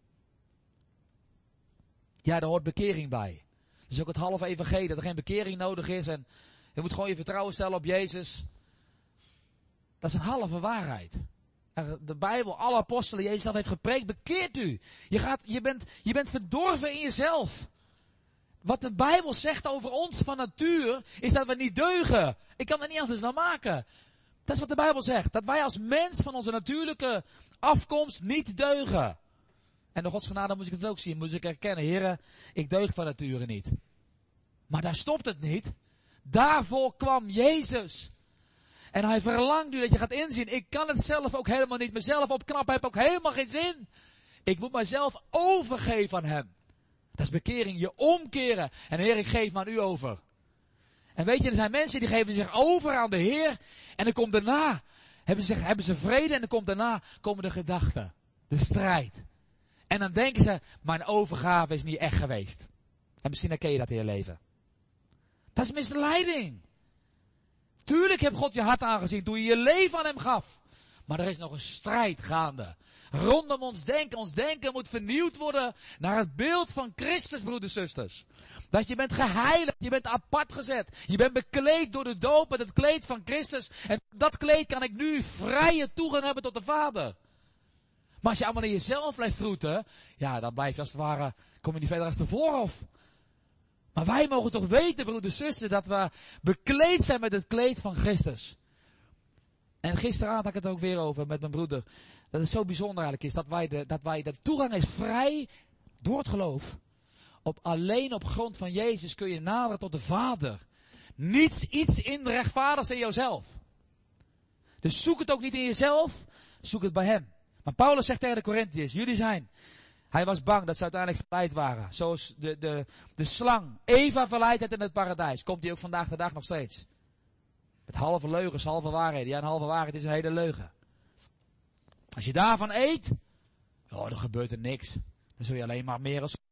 Ja, daar hoort bekering bij. Dus ook het halve evangelie, dat er geen bekering nodig is en je moet gewoon je vertrouwen stellen op Jezus. Dat is een halve waarheid. De Bijbel, alle apostelen, Jezus zelf heeft gepreekt, bekeert u. Je, gaat, je, bent, je bent verdorven in jezelf. Wat de Bijbel zegt over ons van natuur, is dat we niet deugen. Ik kan er niet anders dan maken. Dat is wat de Bijbel zegt. Dat wij als mens van onze natuurlijke afkomst niet deugen. En door Gods genade moest ik het ook zien. Moest ik erkennen, heren, ik deug van nature niet. Maar daar stopt het niet. Daarvoor kwam Jezus. En hij verlangt nu dat je gaat inzien. Ik kan het zelf ook helemaal niet. Mezelf opknappen heb ook helemaal geen zin. Ik moet mezelf overgeven aan hem. Dat is bekering. Je omkeren. En Heer, ik geef me aan u over. En weet je, er zijn mensen die geven zich over aan de Heer. En dan komt daarna, hebben ze, hebben ze vrede. En dan komt daarna, komen de gedachten. De strijd. En dan denken ze, mijn overgave is niet echt geweest. En misschien herken je dat in je leven. Dat is misleiding. Tuurlijk heeft God je hart aangezien toen je je leven aan hem gaf. Maar er is nog een strijd gaande. Rondom ons denken. Ons denken moet vernieuwd worden naar het beeld van Christus, broeders en zusters. Dat je bent geheiligd, je bent apart gezet. Je bent bekleed door de doop met het kleed van Christus. En dat kleed kan ik nu vrije toegang hebben tot de Vader. Maar als je allemaal in jezelf blijft vroeten, ja, dan blijf je als het ware, kom je niet verder als de voorhof. Maar wij mogen toch weten, broeders en zusters, dat we bekleed zijn met het kleed van Christus. En gisteravond had ik het ook weer over met mijn broeder. Dat het zo bijzonder eigenlijk is, dat wij de, dat wij de toegang is vrij door het geloof. Op, alleen op grond van Jezus kun je naderen tot de Vader. Niets, iets in rechtvaardigs in jouzelf. Dus zoek het ook niet in jezelf, zoek het bij hem. Maar Paulus zegt tegen de Korintiërs, jullie zijn... Hij was bang dat ze uiteindelijk verleid waren. Zoals de, de, de slang Eva verleid heeft in het paradijs. Komt die ook vandaag de dag nog steeds. Met halve leugens, halve waarheden. Ja, een halve waarheid is een hele leugen. Als je daarvan eet, oh, dan gebeurt er niks. Dan zul je alleen maar meer als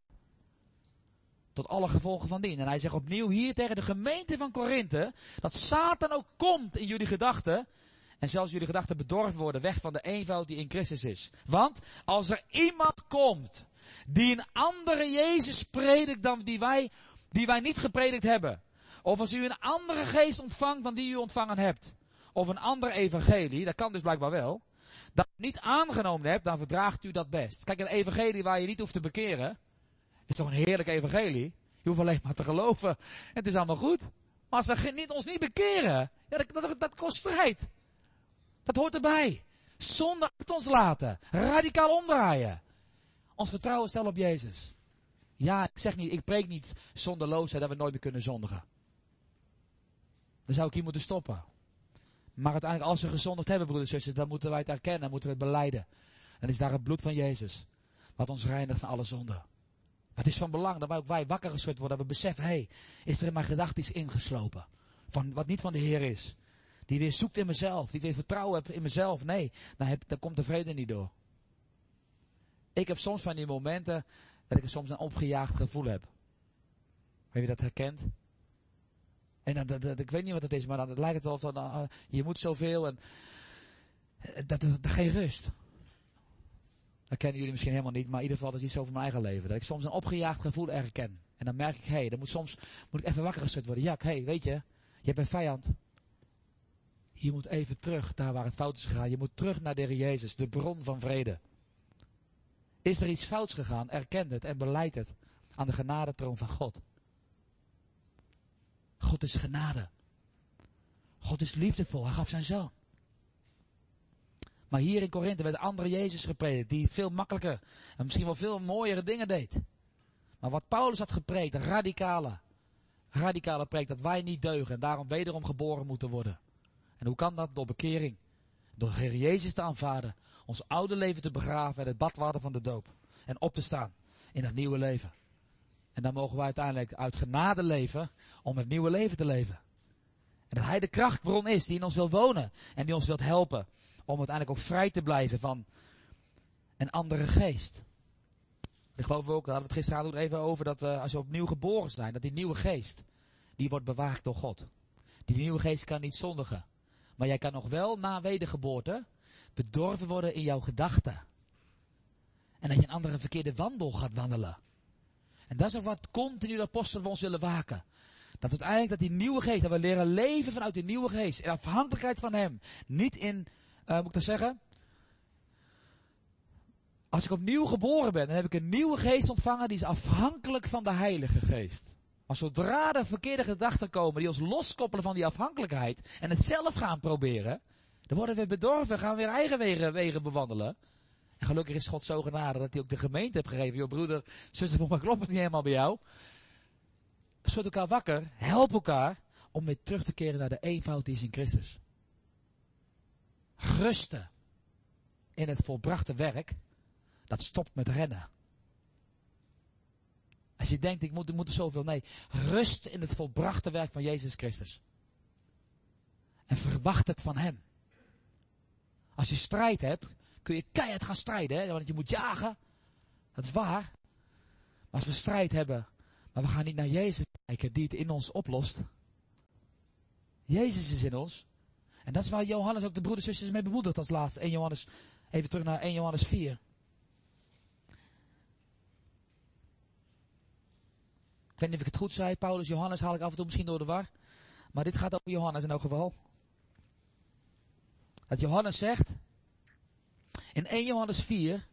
tot alle gevolgen van dien. En hij zegt opnieuw hier tegen de gemeente van Korinthe, dat Satan ook komt in jullie gedachten. En zelfs jullie gedachten bedorven worden, weg van de eenvoud die in Christus is. Want als er iemand komt die een andere Jezus predikt dan die wij, die wij niet gepredikt hebben. Of als u een andere geest ontvangt dan die u ontvangen hebt. Of een ander evangelie, dat kan dus blijkbaar wel. Dat u niet aangenomen hebt, dan verdraagt u dat best. Kijk, een evangelie waar je niet hoeft te bekeren, is toch een heerlijk evangelie. Je hoeft alleen maar te geloven. Het is allemaal goed. Maar als we niet, ons niet bekeren, ja, dat, dat, dat kost strijd. Dat hoort erbij. Zonde uit ons laten. Radicaal omdraaien. Ons vertrouwen stellen op Jezus. Ja, ik zeg niet, ik preek niet zonderloosheid dat we nooit meer kunnen zondigen. Dan zou ik hier moeten stoppen. Maar uiteindelijk als we gezondigd hebben, broeders en zusters, dan moeten wij het erkennen, dan moeten we het belijden. Dan is daar het bloed van Jezus. Wat ons reinigt van alle zonde. Het is van belang dat wij ook wij wakker geschud worden. Dat we beseffen, hé, hey, is er in mijn gedachten iets ingeslopen. Van, wat niet van de Heer is. Die weer zoekt in mezelf. Die weer vertrouwen heeft in mezelf. Nee, dan, heb, dan komt de vrede niet door. Ik heb soms van die momenten dat ik soms een opgejaagd gevoel heb. Heb je dat herkend? En dan, dat, dat, ik weet niet wat het is, maar dan, dan lijkt het wel of dan, uh, je moet zoveel en uh, dat, dat, dat, geen rust. Dat kennen jullie misschien helemaal niet, maar in ieder geval dat is iets over mijn eigen leven. Dat ik soms een opgejaagd gevoel herken. En dan merk ik, hé, hey, dan moet soms moet ik even wakker geschud worden. Ja, hé, hey, weet je, je bent een vijand. Je moet even terug daar waar het fout is gegaan. Je moet terug naar de Heer Jezus, de bron van vrede. Is er iets fouts gegaan, erken het en belijd het aan de genadetroon van God. God is genade. God is liefdevol, hij gaf zijn zoon. Maar hier in Korinthe werd een andere Jezus gepredikt, die veel makkelijker en misschien wel veel mooiere dingen deed. Maar wat Paulus had gepreekt, radicale, radicale preek, dat wij niet deugen en daarom wederom geboren moeten worden. En hoe kan dat? Door bekering. Door de Heer Jezus te aanvaarden. Ons oude leven te begraven en het badwater van de doop. En op te staan in het nieuwe leven. En dan mogen wij uiteindelijk uit genade leven om het nieuwe leven te leven. En dat hij de krachtbron is die in ons wil wonen. En die ons wil helpen om uiteindelijk ook vrij te blijven van een andere geest. Ik geloof ook, daar hadden we het gisteravond even over, dat we als we opnieuw geboren zijn, dat die nieuwe geest, die wordt bewaakt door God. Die nieuwe geest kan niet zondigen. Maar jij kan nog wel na wedergeboorte bedorven worden in jouw gedachten. En dat je een andere verkeerde wandel gaat wandelen. En dat is ook wat continu de apostelen voor ons willen waken. Dat uiteindelijk dat die nieuwe geest, dat we leren leven vanuit die nieuwe geest. In afhankelijkheid van hem. Niet in, uh, moet ik dat zeggen? Als ik opnieuw geboren ben, dan heb ik een nieuwe geest ontvangen, die is afhankelijk van de Heilige Geest. Maar zodra er verkeerde gedachten komen, die ons loskoppelen van die afhankelijkheid, en het zelf gaan proberen, dan worden we bedorven, gaan we weer eigen wegen, wegen bewandelen. En gelukkig is God zo genade dat hij ook de gemeente heeft gegeven. Joh broeder, zuster, volgens mij klopt het niet helemaal bij jou. Schud elkaar wakker, help elkaar, om weer terug te keren naar de eenvoud die is in Christus. Rusten in het volbrachte werk, dat stopt met rennen. Als je denkt, ik moet, ik moet er zoveel, nee. Rust in het volbrachte werk van Jezus Christus. En verwacht het van Hem. Als je strijd hebt, kun je keihard gaan strijden, hè? Want je moet jagen. Dat is waar. Maar als we strijd hebben, maar we gaan niet naar Jezus kijken, die het in ons oplost. Jezus is in ons. En dat is waar Johannes ook de broeders en zusters mee bemoedigt als laatste. één Johannes, even terug naar één Johannes vier. Ik weet niet of ik het goed zei. Paulus, Johannes haal ik af en toe misschien door de war. Maar dit gaat over Johannes in elk geval. Dat Johannes zegt, in één Johannes vier,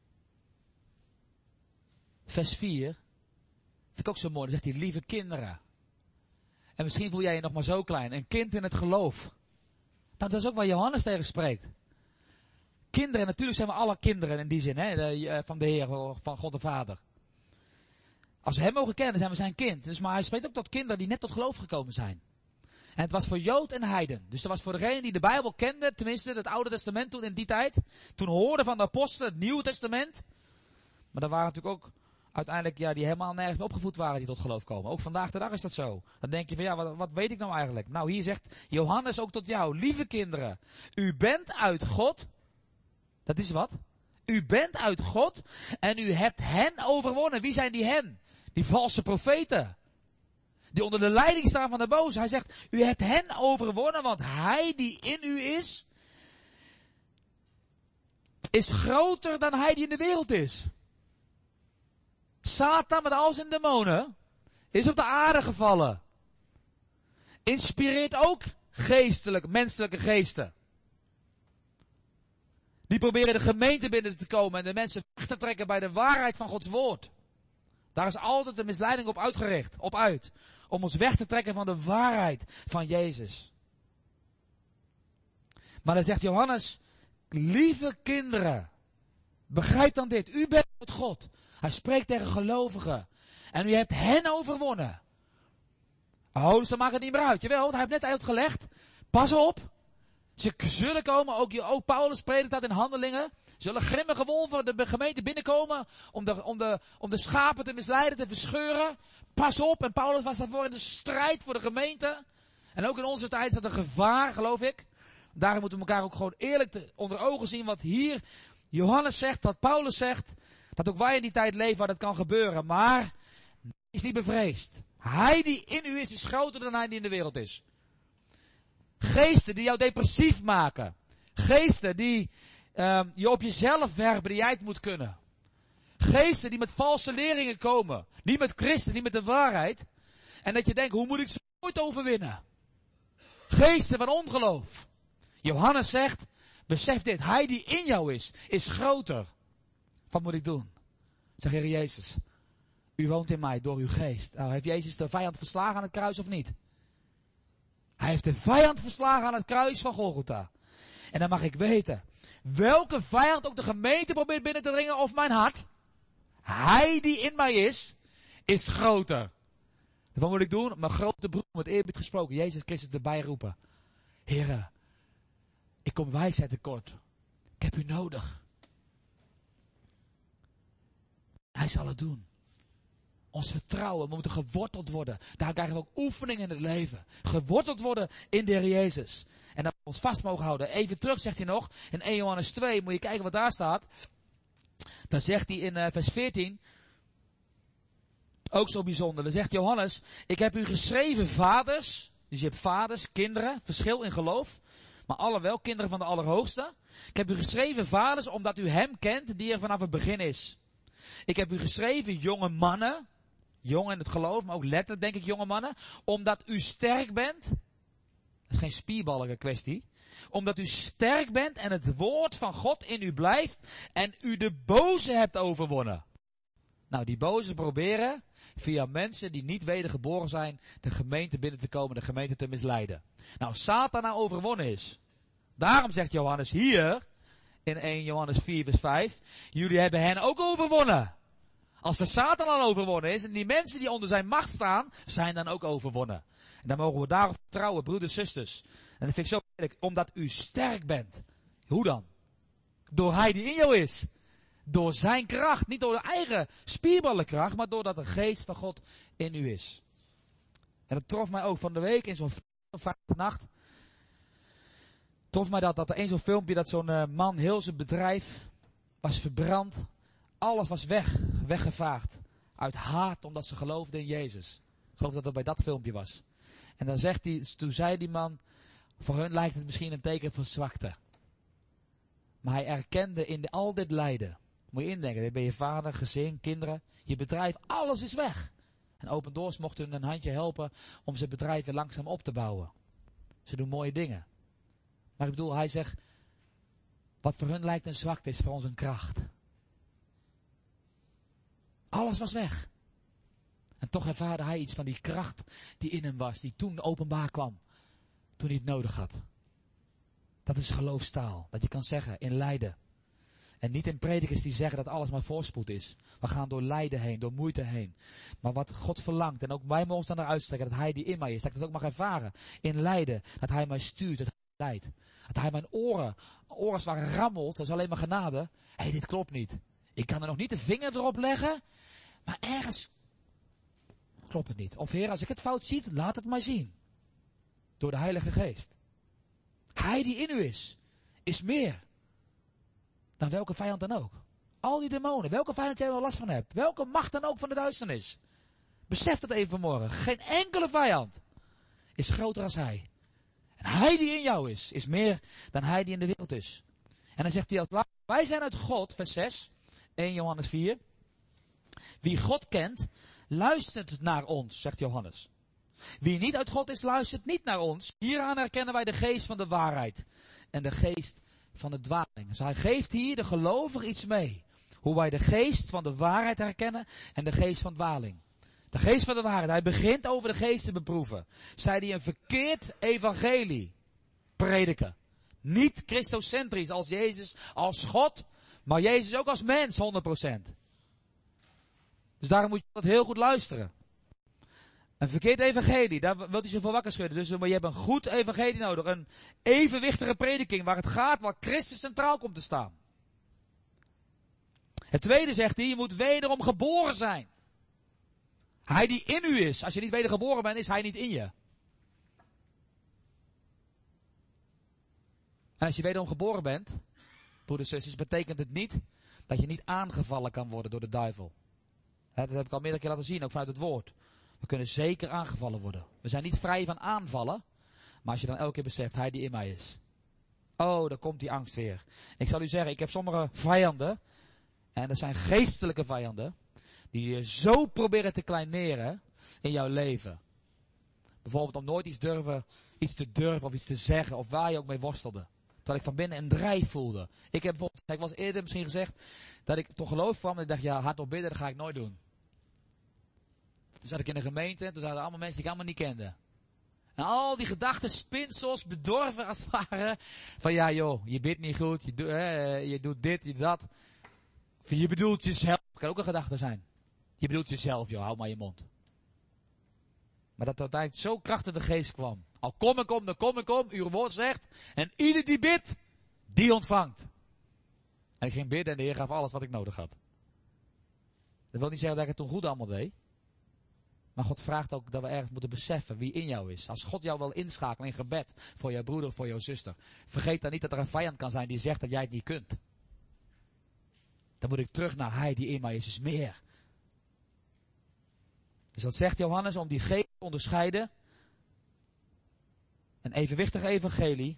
vers vier, vind ik ook zo mooi, dan zegt hij, lieve kinderen. En misschien voel jij je nog maar zo klein, een kind in het geloof. Nou, dat is ook waar Johannes tegen spreekt. Kinderen, natuurlijk zijn we alle kinderen in die zin, hè, de, van de Heer, van God de Vader. Als we Hem mogen kennen, zijn we zijn kind. Dus, maar hij spreekt ook tot kinderen die net tot geloof gekomen zijn. En het was voor Jood en Heiden. Dus dat was voor degene die de Bijbel kende, tenminste het Oude Testament toen in die tijd. Toen hoorden van de apostelen het Nieuwe Testament. Maar er waren natuurlijk ook uiteindelijk, ja, die helemaal nergens opgevoed waren die tot geloof komen. Ook vandaag de dag is dat zo. Dan denk je van, ja, wat, wat weet ik nou eigenlijk? Nou, hier zegt Johannes ook tot jou, lieve kinderen, u bent uit God. Dat is wat? U bent uit God en u hebt hen overwonnen. Wie zijn die hen? Die valse profeten. Die onder de leiding staan van de boze. Hij zegt, u hebt hen overwonnen, want hij die in u is, is groter dan hij die in de wereld is. Satan met al zijn demonen is op de aarde gevallen. Inspireert ook geestelijk, menselijke geesten. Die proberen de gemeente binnen te komen en de mensen weg te trekken bij de waarheid van Gods woord. Daar is altijd de misleiding op uitgericht, op uit. Om ons weg te trekken van de waarheid van Jezus. Maar dan zegt Johannes, lieve kinderen, begrijp dan dit, u bent uit God. Hij spreekt tegen gelovigen. En u hebt hen overwonnen. Oh, dus dan maakt het niet meer uit. Jawel, want hij heeft net uitgelegd. Pas op. Ze zullen komen, ook, ook Paulus predikt dat in Handelingen. Zullen grimmige wolven de gemeente binnenkomen om de, om, de, om de schapen te misleiden, te verscheuren. Pas op. En Paulus was daarvoor in de strijd voor de gemeente. En ook in onze tijd is dat een gevaar, geloof ik. Daarom moeten we elkaar ook gewoon eerlijk te, onder ogen zien wat hier Johannes zegt, wat Paulus zegt. Dat ook wij in die tijd leven waar dat kan gebeuren. Maar is niet bevreesd. Hij die in u is, is groter dan hij die in de wereld is. Geesten die jou depressief maken. Geesten die um, je op jezelf werpen, die jij het moet kunnen. Geesten die met valse leringen komen. Niet met Christus, niet met de waarheid. En dat je denkt, hoe moet ik ze ooit overwinnen? Geesten van ongeloof. Johannes zegt, besef dit, hij die in jou is, is groter. Wat moet ik doen? Zeg Heer Jezus, u woont in mij door uw geest. Nou, heeft Jezus de vijand verslagen aan het kruis of niet? Hij heeft de vijand verslagen aan het kruis van Golgotha. En dan mag ik weten, welke vijand ook de gemeente probeert binnen te dringen of mijn hart. Hij die in mij is, is groter. Wat moet ik doen? Mijn grote broer, met eerbied gesproken, Jezus Christus erbij roepen. Heere, ik kom wijsheid tekort. Ik heb u nodig. Hij zal het doen. Ons vertrouwen, we moeten geworteld worden. Daar krijgen we ook oefening in het leven. Geworteld worden in de Heer Jezus. En dat we ons vast mogen houden. Even terug zegt hij nog, in één Johannes twee, moet je kijken wat daar staat. Dan zegt hij in uh, vers veertien, ook zo bijzonder. Dan zegt Johannes, ik heb u geschreven vaders, dus je hebt vaders, kinderen, verschil in geloof. Maar alle wel, kinderen van de Allerhoogste. Ik heb u geschreven vaders, omdat u hem kent die er vanaf het begin is. Ik heb u geschreven jonge mannen, jong in het geloof, maar ook letterlijk denk ik jonge mannen, omdat u sterk bent. Dat is geen spierballige kwestie. Omdat u sterk bent en het woord van God in u blijft en u de boze hebt overwonnen. Nou, die bozen proberen via mensen die niet wedergeboren zijn de gemeente binnen te komen, de gemeente te misleiden. Nou, als Satan nou overwonnen is. Daarom zegt Johannes hier in eerste Johannes vier vers vijf, jullie hebben hen ook overwonnen. Als de Satan al overwonnen is en die mensen die onder zijn macht staan, zijn dan ook overwonnen. En dan mogen we daarop vertrouwen, broeders en zusters. En dat vind ik zo belangrijk, omdat u sterk bent. Hoe dan? Door hij die in jou is. Door zijn kracht. Niet door de eigen spierballenkracht, maar doordat de geest van God in u is. En dat trof mij ook van de week in zo'n nacht. Trof mij dat, dat er een zo'n filmpje, dat zo'n uh, man heel zijn bedrijf was verbrand. Alles was weg, weggevaagd. Uit haat, omdat ze geloofden in Jezus. Ik geloof dat het bij dat filmpje was. En dan zegt hij, toen zei die man, voor hun lijkt het misschien een teken van zwakte. Maar hij erkende in de, al dit lijden. Moet je indenken, dan ben je vader, gezin, kinderen, je bedrijf, alles is weg. En Open Doors mocht hun een handje helpen om zijn bedrijf weer langzaam op te bouwen. Ze doen mooie dingen. Maar ik bedoel, hij zegt, wat voor hun lijkt een zwakte is voor ons een kracht. Alles was weg. En toch ervaarde hij iets van die kracht die in hem was, die toen openbaar kwam. Toen hij het nodig had. Dat is geloofstaal. Dat je kan zeggen in lijden. En niet in predikers die zeggen dat alles maar voorspoed is. We gaan door lijden heen, door moeite heen. Maar wat God verlangt, en ook wij mogen ons dan naar uitstrekken, dat hij die in mij is. Dat ik dat ook mag ervaren. In lijden, dat hij mij stuurt, dat hij mij leidt. Dat hij mijn oren, oren waar rammelt, dat is alleen maar genade. Hé, hey, dit klopt niet. Ik kan er nog niet de vinger erop leggen, maar ergens klopt het niet. Of Heer, als ik het fout zie, laat het maar zien. Door de Heilige Geest. Hij die in u is, is meer dan welke vijand dan ook. Al die demonen, welke vijand jij wel last van hebt. Welke macht dan ook van de duisternis. Besef dat even vanmorgen. Geen enkele vijand is groter als hij. En hij die in jou is, is meer dan hij die in de wereld is. En dan zegt hij, als wij zijn uit God, vers zes, eerste Johannes vier. Wie God kent, luistert naar ons, zegt Johannes. Wie niet uit God is, luistert niet naar ons. Hieraan herkennen wij de geest van de waarheid. En de geest van de dwaling. Dus hij geeft hier de gelovige iets mee. Hoe wij de geest van de waarheid herkennen en de geest van dwaling. De geest van de waarheid. Hij begint over de geest te beproeven. Zij die een verkeerd evangelie prediken. Niet christocentrisch als Jezus, als God. Maar Jezus ook als mens, honderd procent. Dus daarom moet je dat heel goed luisteren. Een verkeerd evangelie, daar wil hij ze voor wakker schudden. Dus maar je hebt een goed evangelie nodig. Een evenwichtige prediking waar het gaat, waar Christus centraal komt te staan. Het tweede zegt hij, je moet wederom geboren zijn. Hij die in u is. Als je niet wedergeboren bent, is hij niet in je. En als je wederom geboren bent, broeders en zusters, betekent het niet dat je niet aangevallen kan worden door de duivel. He, dat heb ik al meerdere keer laten zien, ook vanuit het woord. We kunnen zeker aangevallen worden. We zijn niet vrij van aanvallen. Maar als je dan elke keer beseft, hij die in mij is. Oh, dan komt die angst weer. Ik zal u zeggen, ik heb sommige vijanden. En dat zijn geestelijke vijanden. Die je zo proberen te kleineren in jouw leven. Bijvoorbeeld om nooit iets, durven, iets te durven of iets te zeggen. Of waar je ook mee worstelde. Terwijl ik van binnen een drijf voelde. Ik heb bijvoorbeeld, ik was eerder misschien gezegd. Dat ik tot geloof kwam. En ik dacht, ja, hardop bidden, dat ga ik nooit doen. Toen zat ik in de gemeente, toen zaten allemaal mensen die ik allemaal niet kende. En al die gedachten, spinsels, bedorven als het ware. Van ja joh, je bidt niet goed, je, doet, eh, je doet dit, je doet dat. Of je bedoelt jezelf, kan ook een gedachte zijn. Je bedoelt jezelf joh, hou maar je mond. Maar dat uiteindelijk zo krachtig de geest kwam. Al kom ik om, dan kom ik om, uw woord zegt. En ieder die bidt, die ontvangt. En ik ging bidden en de Heer gaf alles wat ik nodig had. Dat wil niet zeggen dat ik het toen goed allemaal deed. Maar God vraagt ook dat we ergens moeten beseffen wie in jou is. Als God jou wil inschakelen in gebed voor jouw broeder of voor jouw zuster. Vergeet dan niet dat er een vijand kan zijn die zegt dat jij het niet kunt. Dan moet ik terug naar hij die in mij is, is meer. Dus dat zegt Johannes om die geest te onderscheiden. Een evenwichtige evangelie.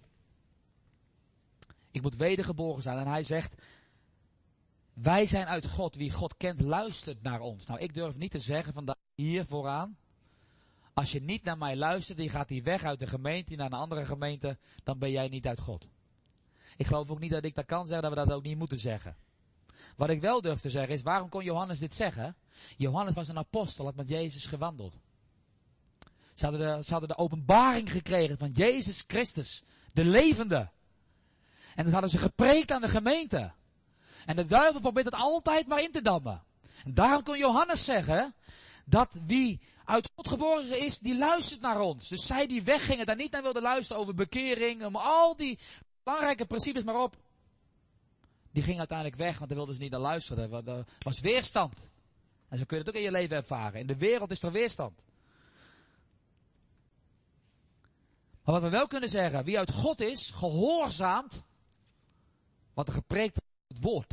Ik moet wedergeboren zijn. En hij zegt, wij zijn uit God. Wie God kent luistert naar ons. Nou, ik durf niet te zeggen vandaag hier vooraan. als je niet naar mij luistert, die gaat die weg uit de gemeente naar een andere gemeente, dan ben jij niet uit God. Ik geloof ook niet dat ik dat kan zeggen, dat we dat ook niet moeten zeggen. Wat ik wel durf te zeggen is, waarom kon Johannes dit zeggen? Johannes was een apostel, had met Jezus gewandeld. Ze hadden, de, ze hadden de openbaring gekregen van Jezus Christus, de levende. En dat hadden ze gepreekt aan de gemeente. En de duivel probeert het altijd maar in te dammen. En daarom kon Johannes zeggen, dat wie uit God geboren is, die luistert naar ons. Dus zij die weggingen, daar niet naar wilden luisteren over bekering, om al die belangrijke principes maar op. Die gingen uiteindelijk weg, want daar wilden ze niet naar luisteren. Er was weerstand. En zo kun je het ook in je leven ervaren. In de wereld is er weerstand. Maar wat we wel kunnen zeggen, wie uit God is, gehoorzaamt wat er gepreekt wordt, het woord.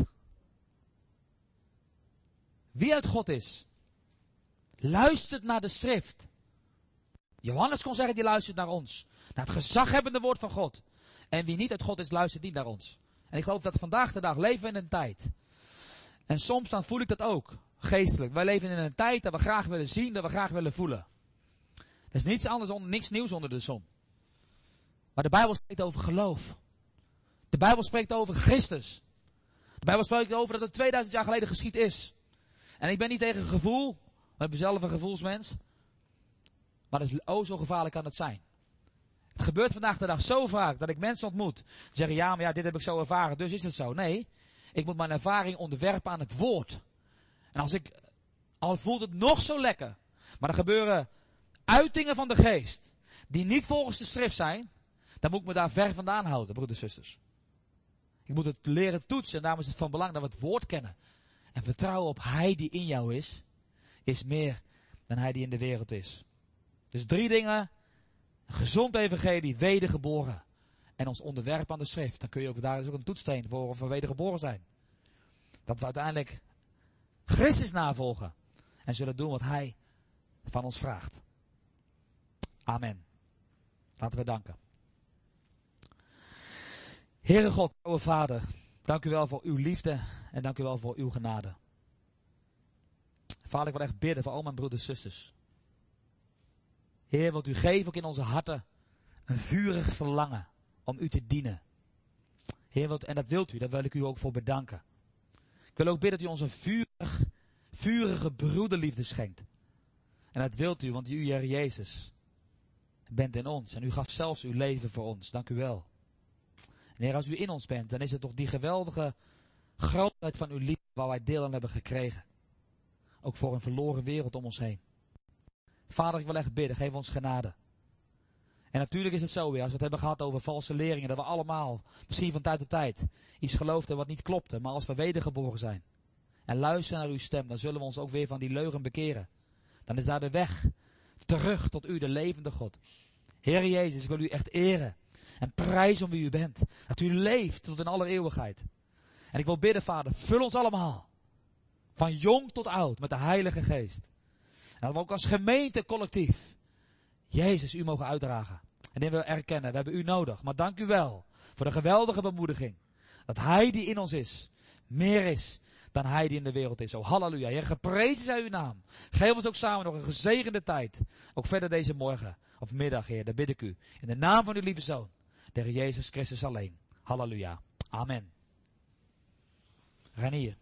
Wie uit God is, luistert naar de schrift. Johannes kon zeggen, die luistert naar ons. Naar het gezaghebbende woord van God. En wie niet uit God is, luistert niet naar ons. En ik geloof dat vandaag de dag leven we in een tijd. En soms dan voel ik dat ook, geestelijk. Wij leven in een tijd dat we graag willen zien, dat we graag willen voelen. Er is niets anders, onder, niks nieuws onder de zon. Maar de Bijbel spreekt over geloof. De Bijbel spreekt over Christus. De Bijbel spreekt over dat het tweeduizend jaar geleden geschied is. En ik ben niet tegen gevoel. Ik ben zelf een gevoelsmens. Maar het is, oh zo gevaarlijk kan het zijn. Het gebeurt vandaag de dag zo vaak dat ik mensen ontmoet. Die zeggen, ja, maar ja, dit heb ik zo ervaren, dus is het zo. Nee, ik moet mijn ervaring onderwerpen aan het woord. En als ik, al voelt het nog zo lekker, maar er gebeuren uitingen van de geest, die niet volgens de schrift zijn, dan moet ik me daar ver vandaan houden, broeders en zusters. Ik moet het leren toetsen en daarom is het van belang dat we het woord kennen. En vertrouwen op Hij die in jou is, is meer dan Hij die in de wereld is. Dus drie dingen. Een gezond evangelie, wedergeboren. En ons onderwerpen aan de schrift. Dan kun je ook, daar is ook een toetssteen voor of we wedergeboren zijn. Dat we uiteindelijk Christus navolgen. En zullen doen wat Hij van ons vraagt. Amen. Laten we danken. Heere God, oude Vader. Dank u wel voor uw liefde. En dank u wel voor uw genade. Vader, ik wil echt bidden voor al mijn broeders en zusters. Heer, wilt u geven ook in onze harten een vurig verlangen om u te dienen. Heer, wilt, en dat wilt u, daar wil ik u ook voor bedanken. Ik wil ook bidden dat u ons een vurig, vurige broederliefde schenkt. En dat wilt u, want u, Heer Jezus, bent in ons. En u gaf zelfs uw leven voor ons. Dank u wel. En Heer, als u in ons bent, dan is het toch die geweldige grootheid van uw liefde waar wij deel aan hebben gekregen. Ook voor een verloren wereld om ons heen. Vader, ik wil echt bidden, geef ons genade. En natuurlijk is het zo weer, als we het hebben gehad over valse leringen, dat we allemaal, misschien van tijd tot tijd, iets geloofden wat niet klopte. Maar als we wedergeboren zijn en luisteren naar uw stem, dan zullen we ons ook weer van die leugen bekeren. Dan is daar de weg terug tot u, de levende God. Heer Jezus, ik wil u echt eren en prijzen om wie u bent. Dat u leeft tot in alle eeuwigheid. En ik wil bidden, Vader, vul ons allemaal, van jong tot oud, met de Heilige Geest. En dat we ook als gemeente collectief Jezus u mogen uitdragen. En die we erkennen, we hebben u nodig. Maar dank u wel voor de geweldige bemoediging. Dat Hij die in ons is, meer is dan Hij die in de wereld is. O halleluja, Heer, geprezen zij uw naam. Geef ons ook samen nog een gezegende tijd. Ook verder deze morgen of middag, Heer, dat bid ik u. In de naam van uw lieve Zoon, de Heer Jezus Christus alleen. Halleluja. Amen. Renier.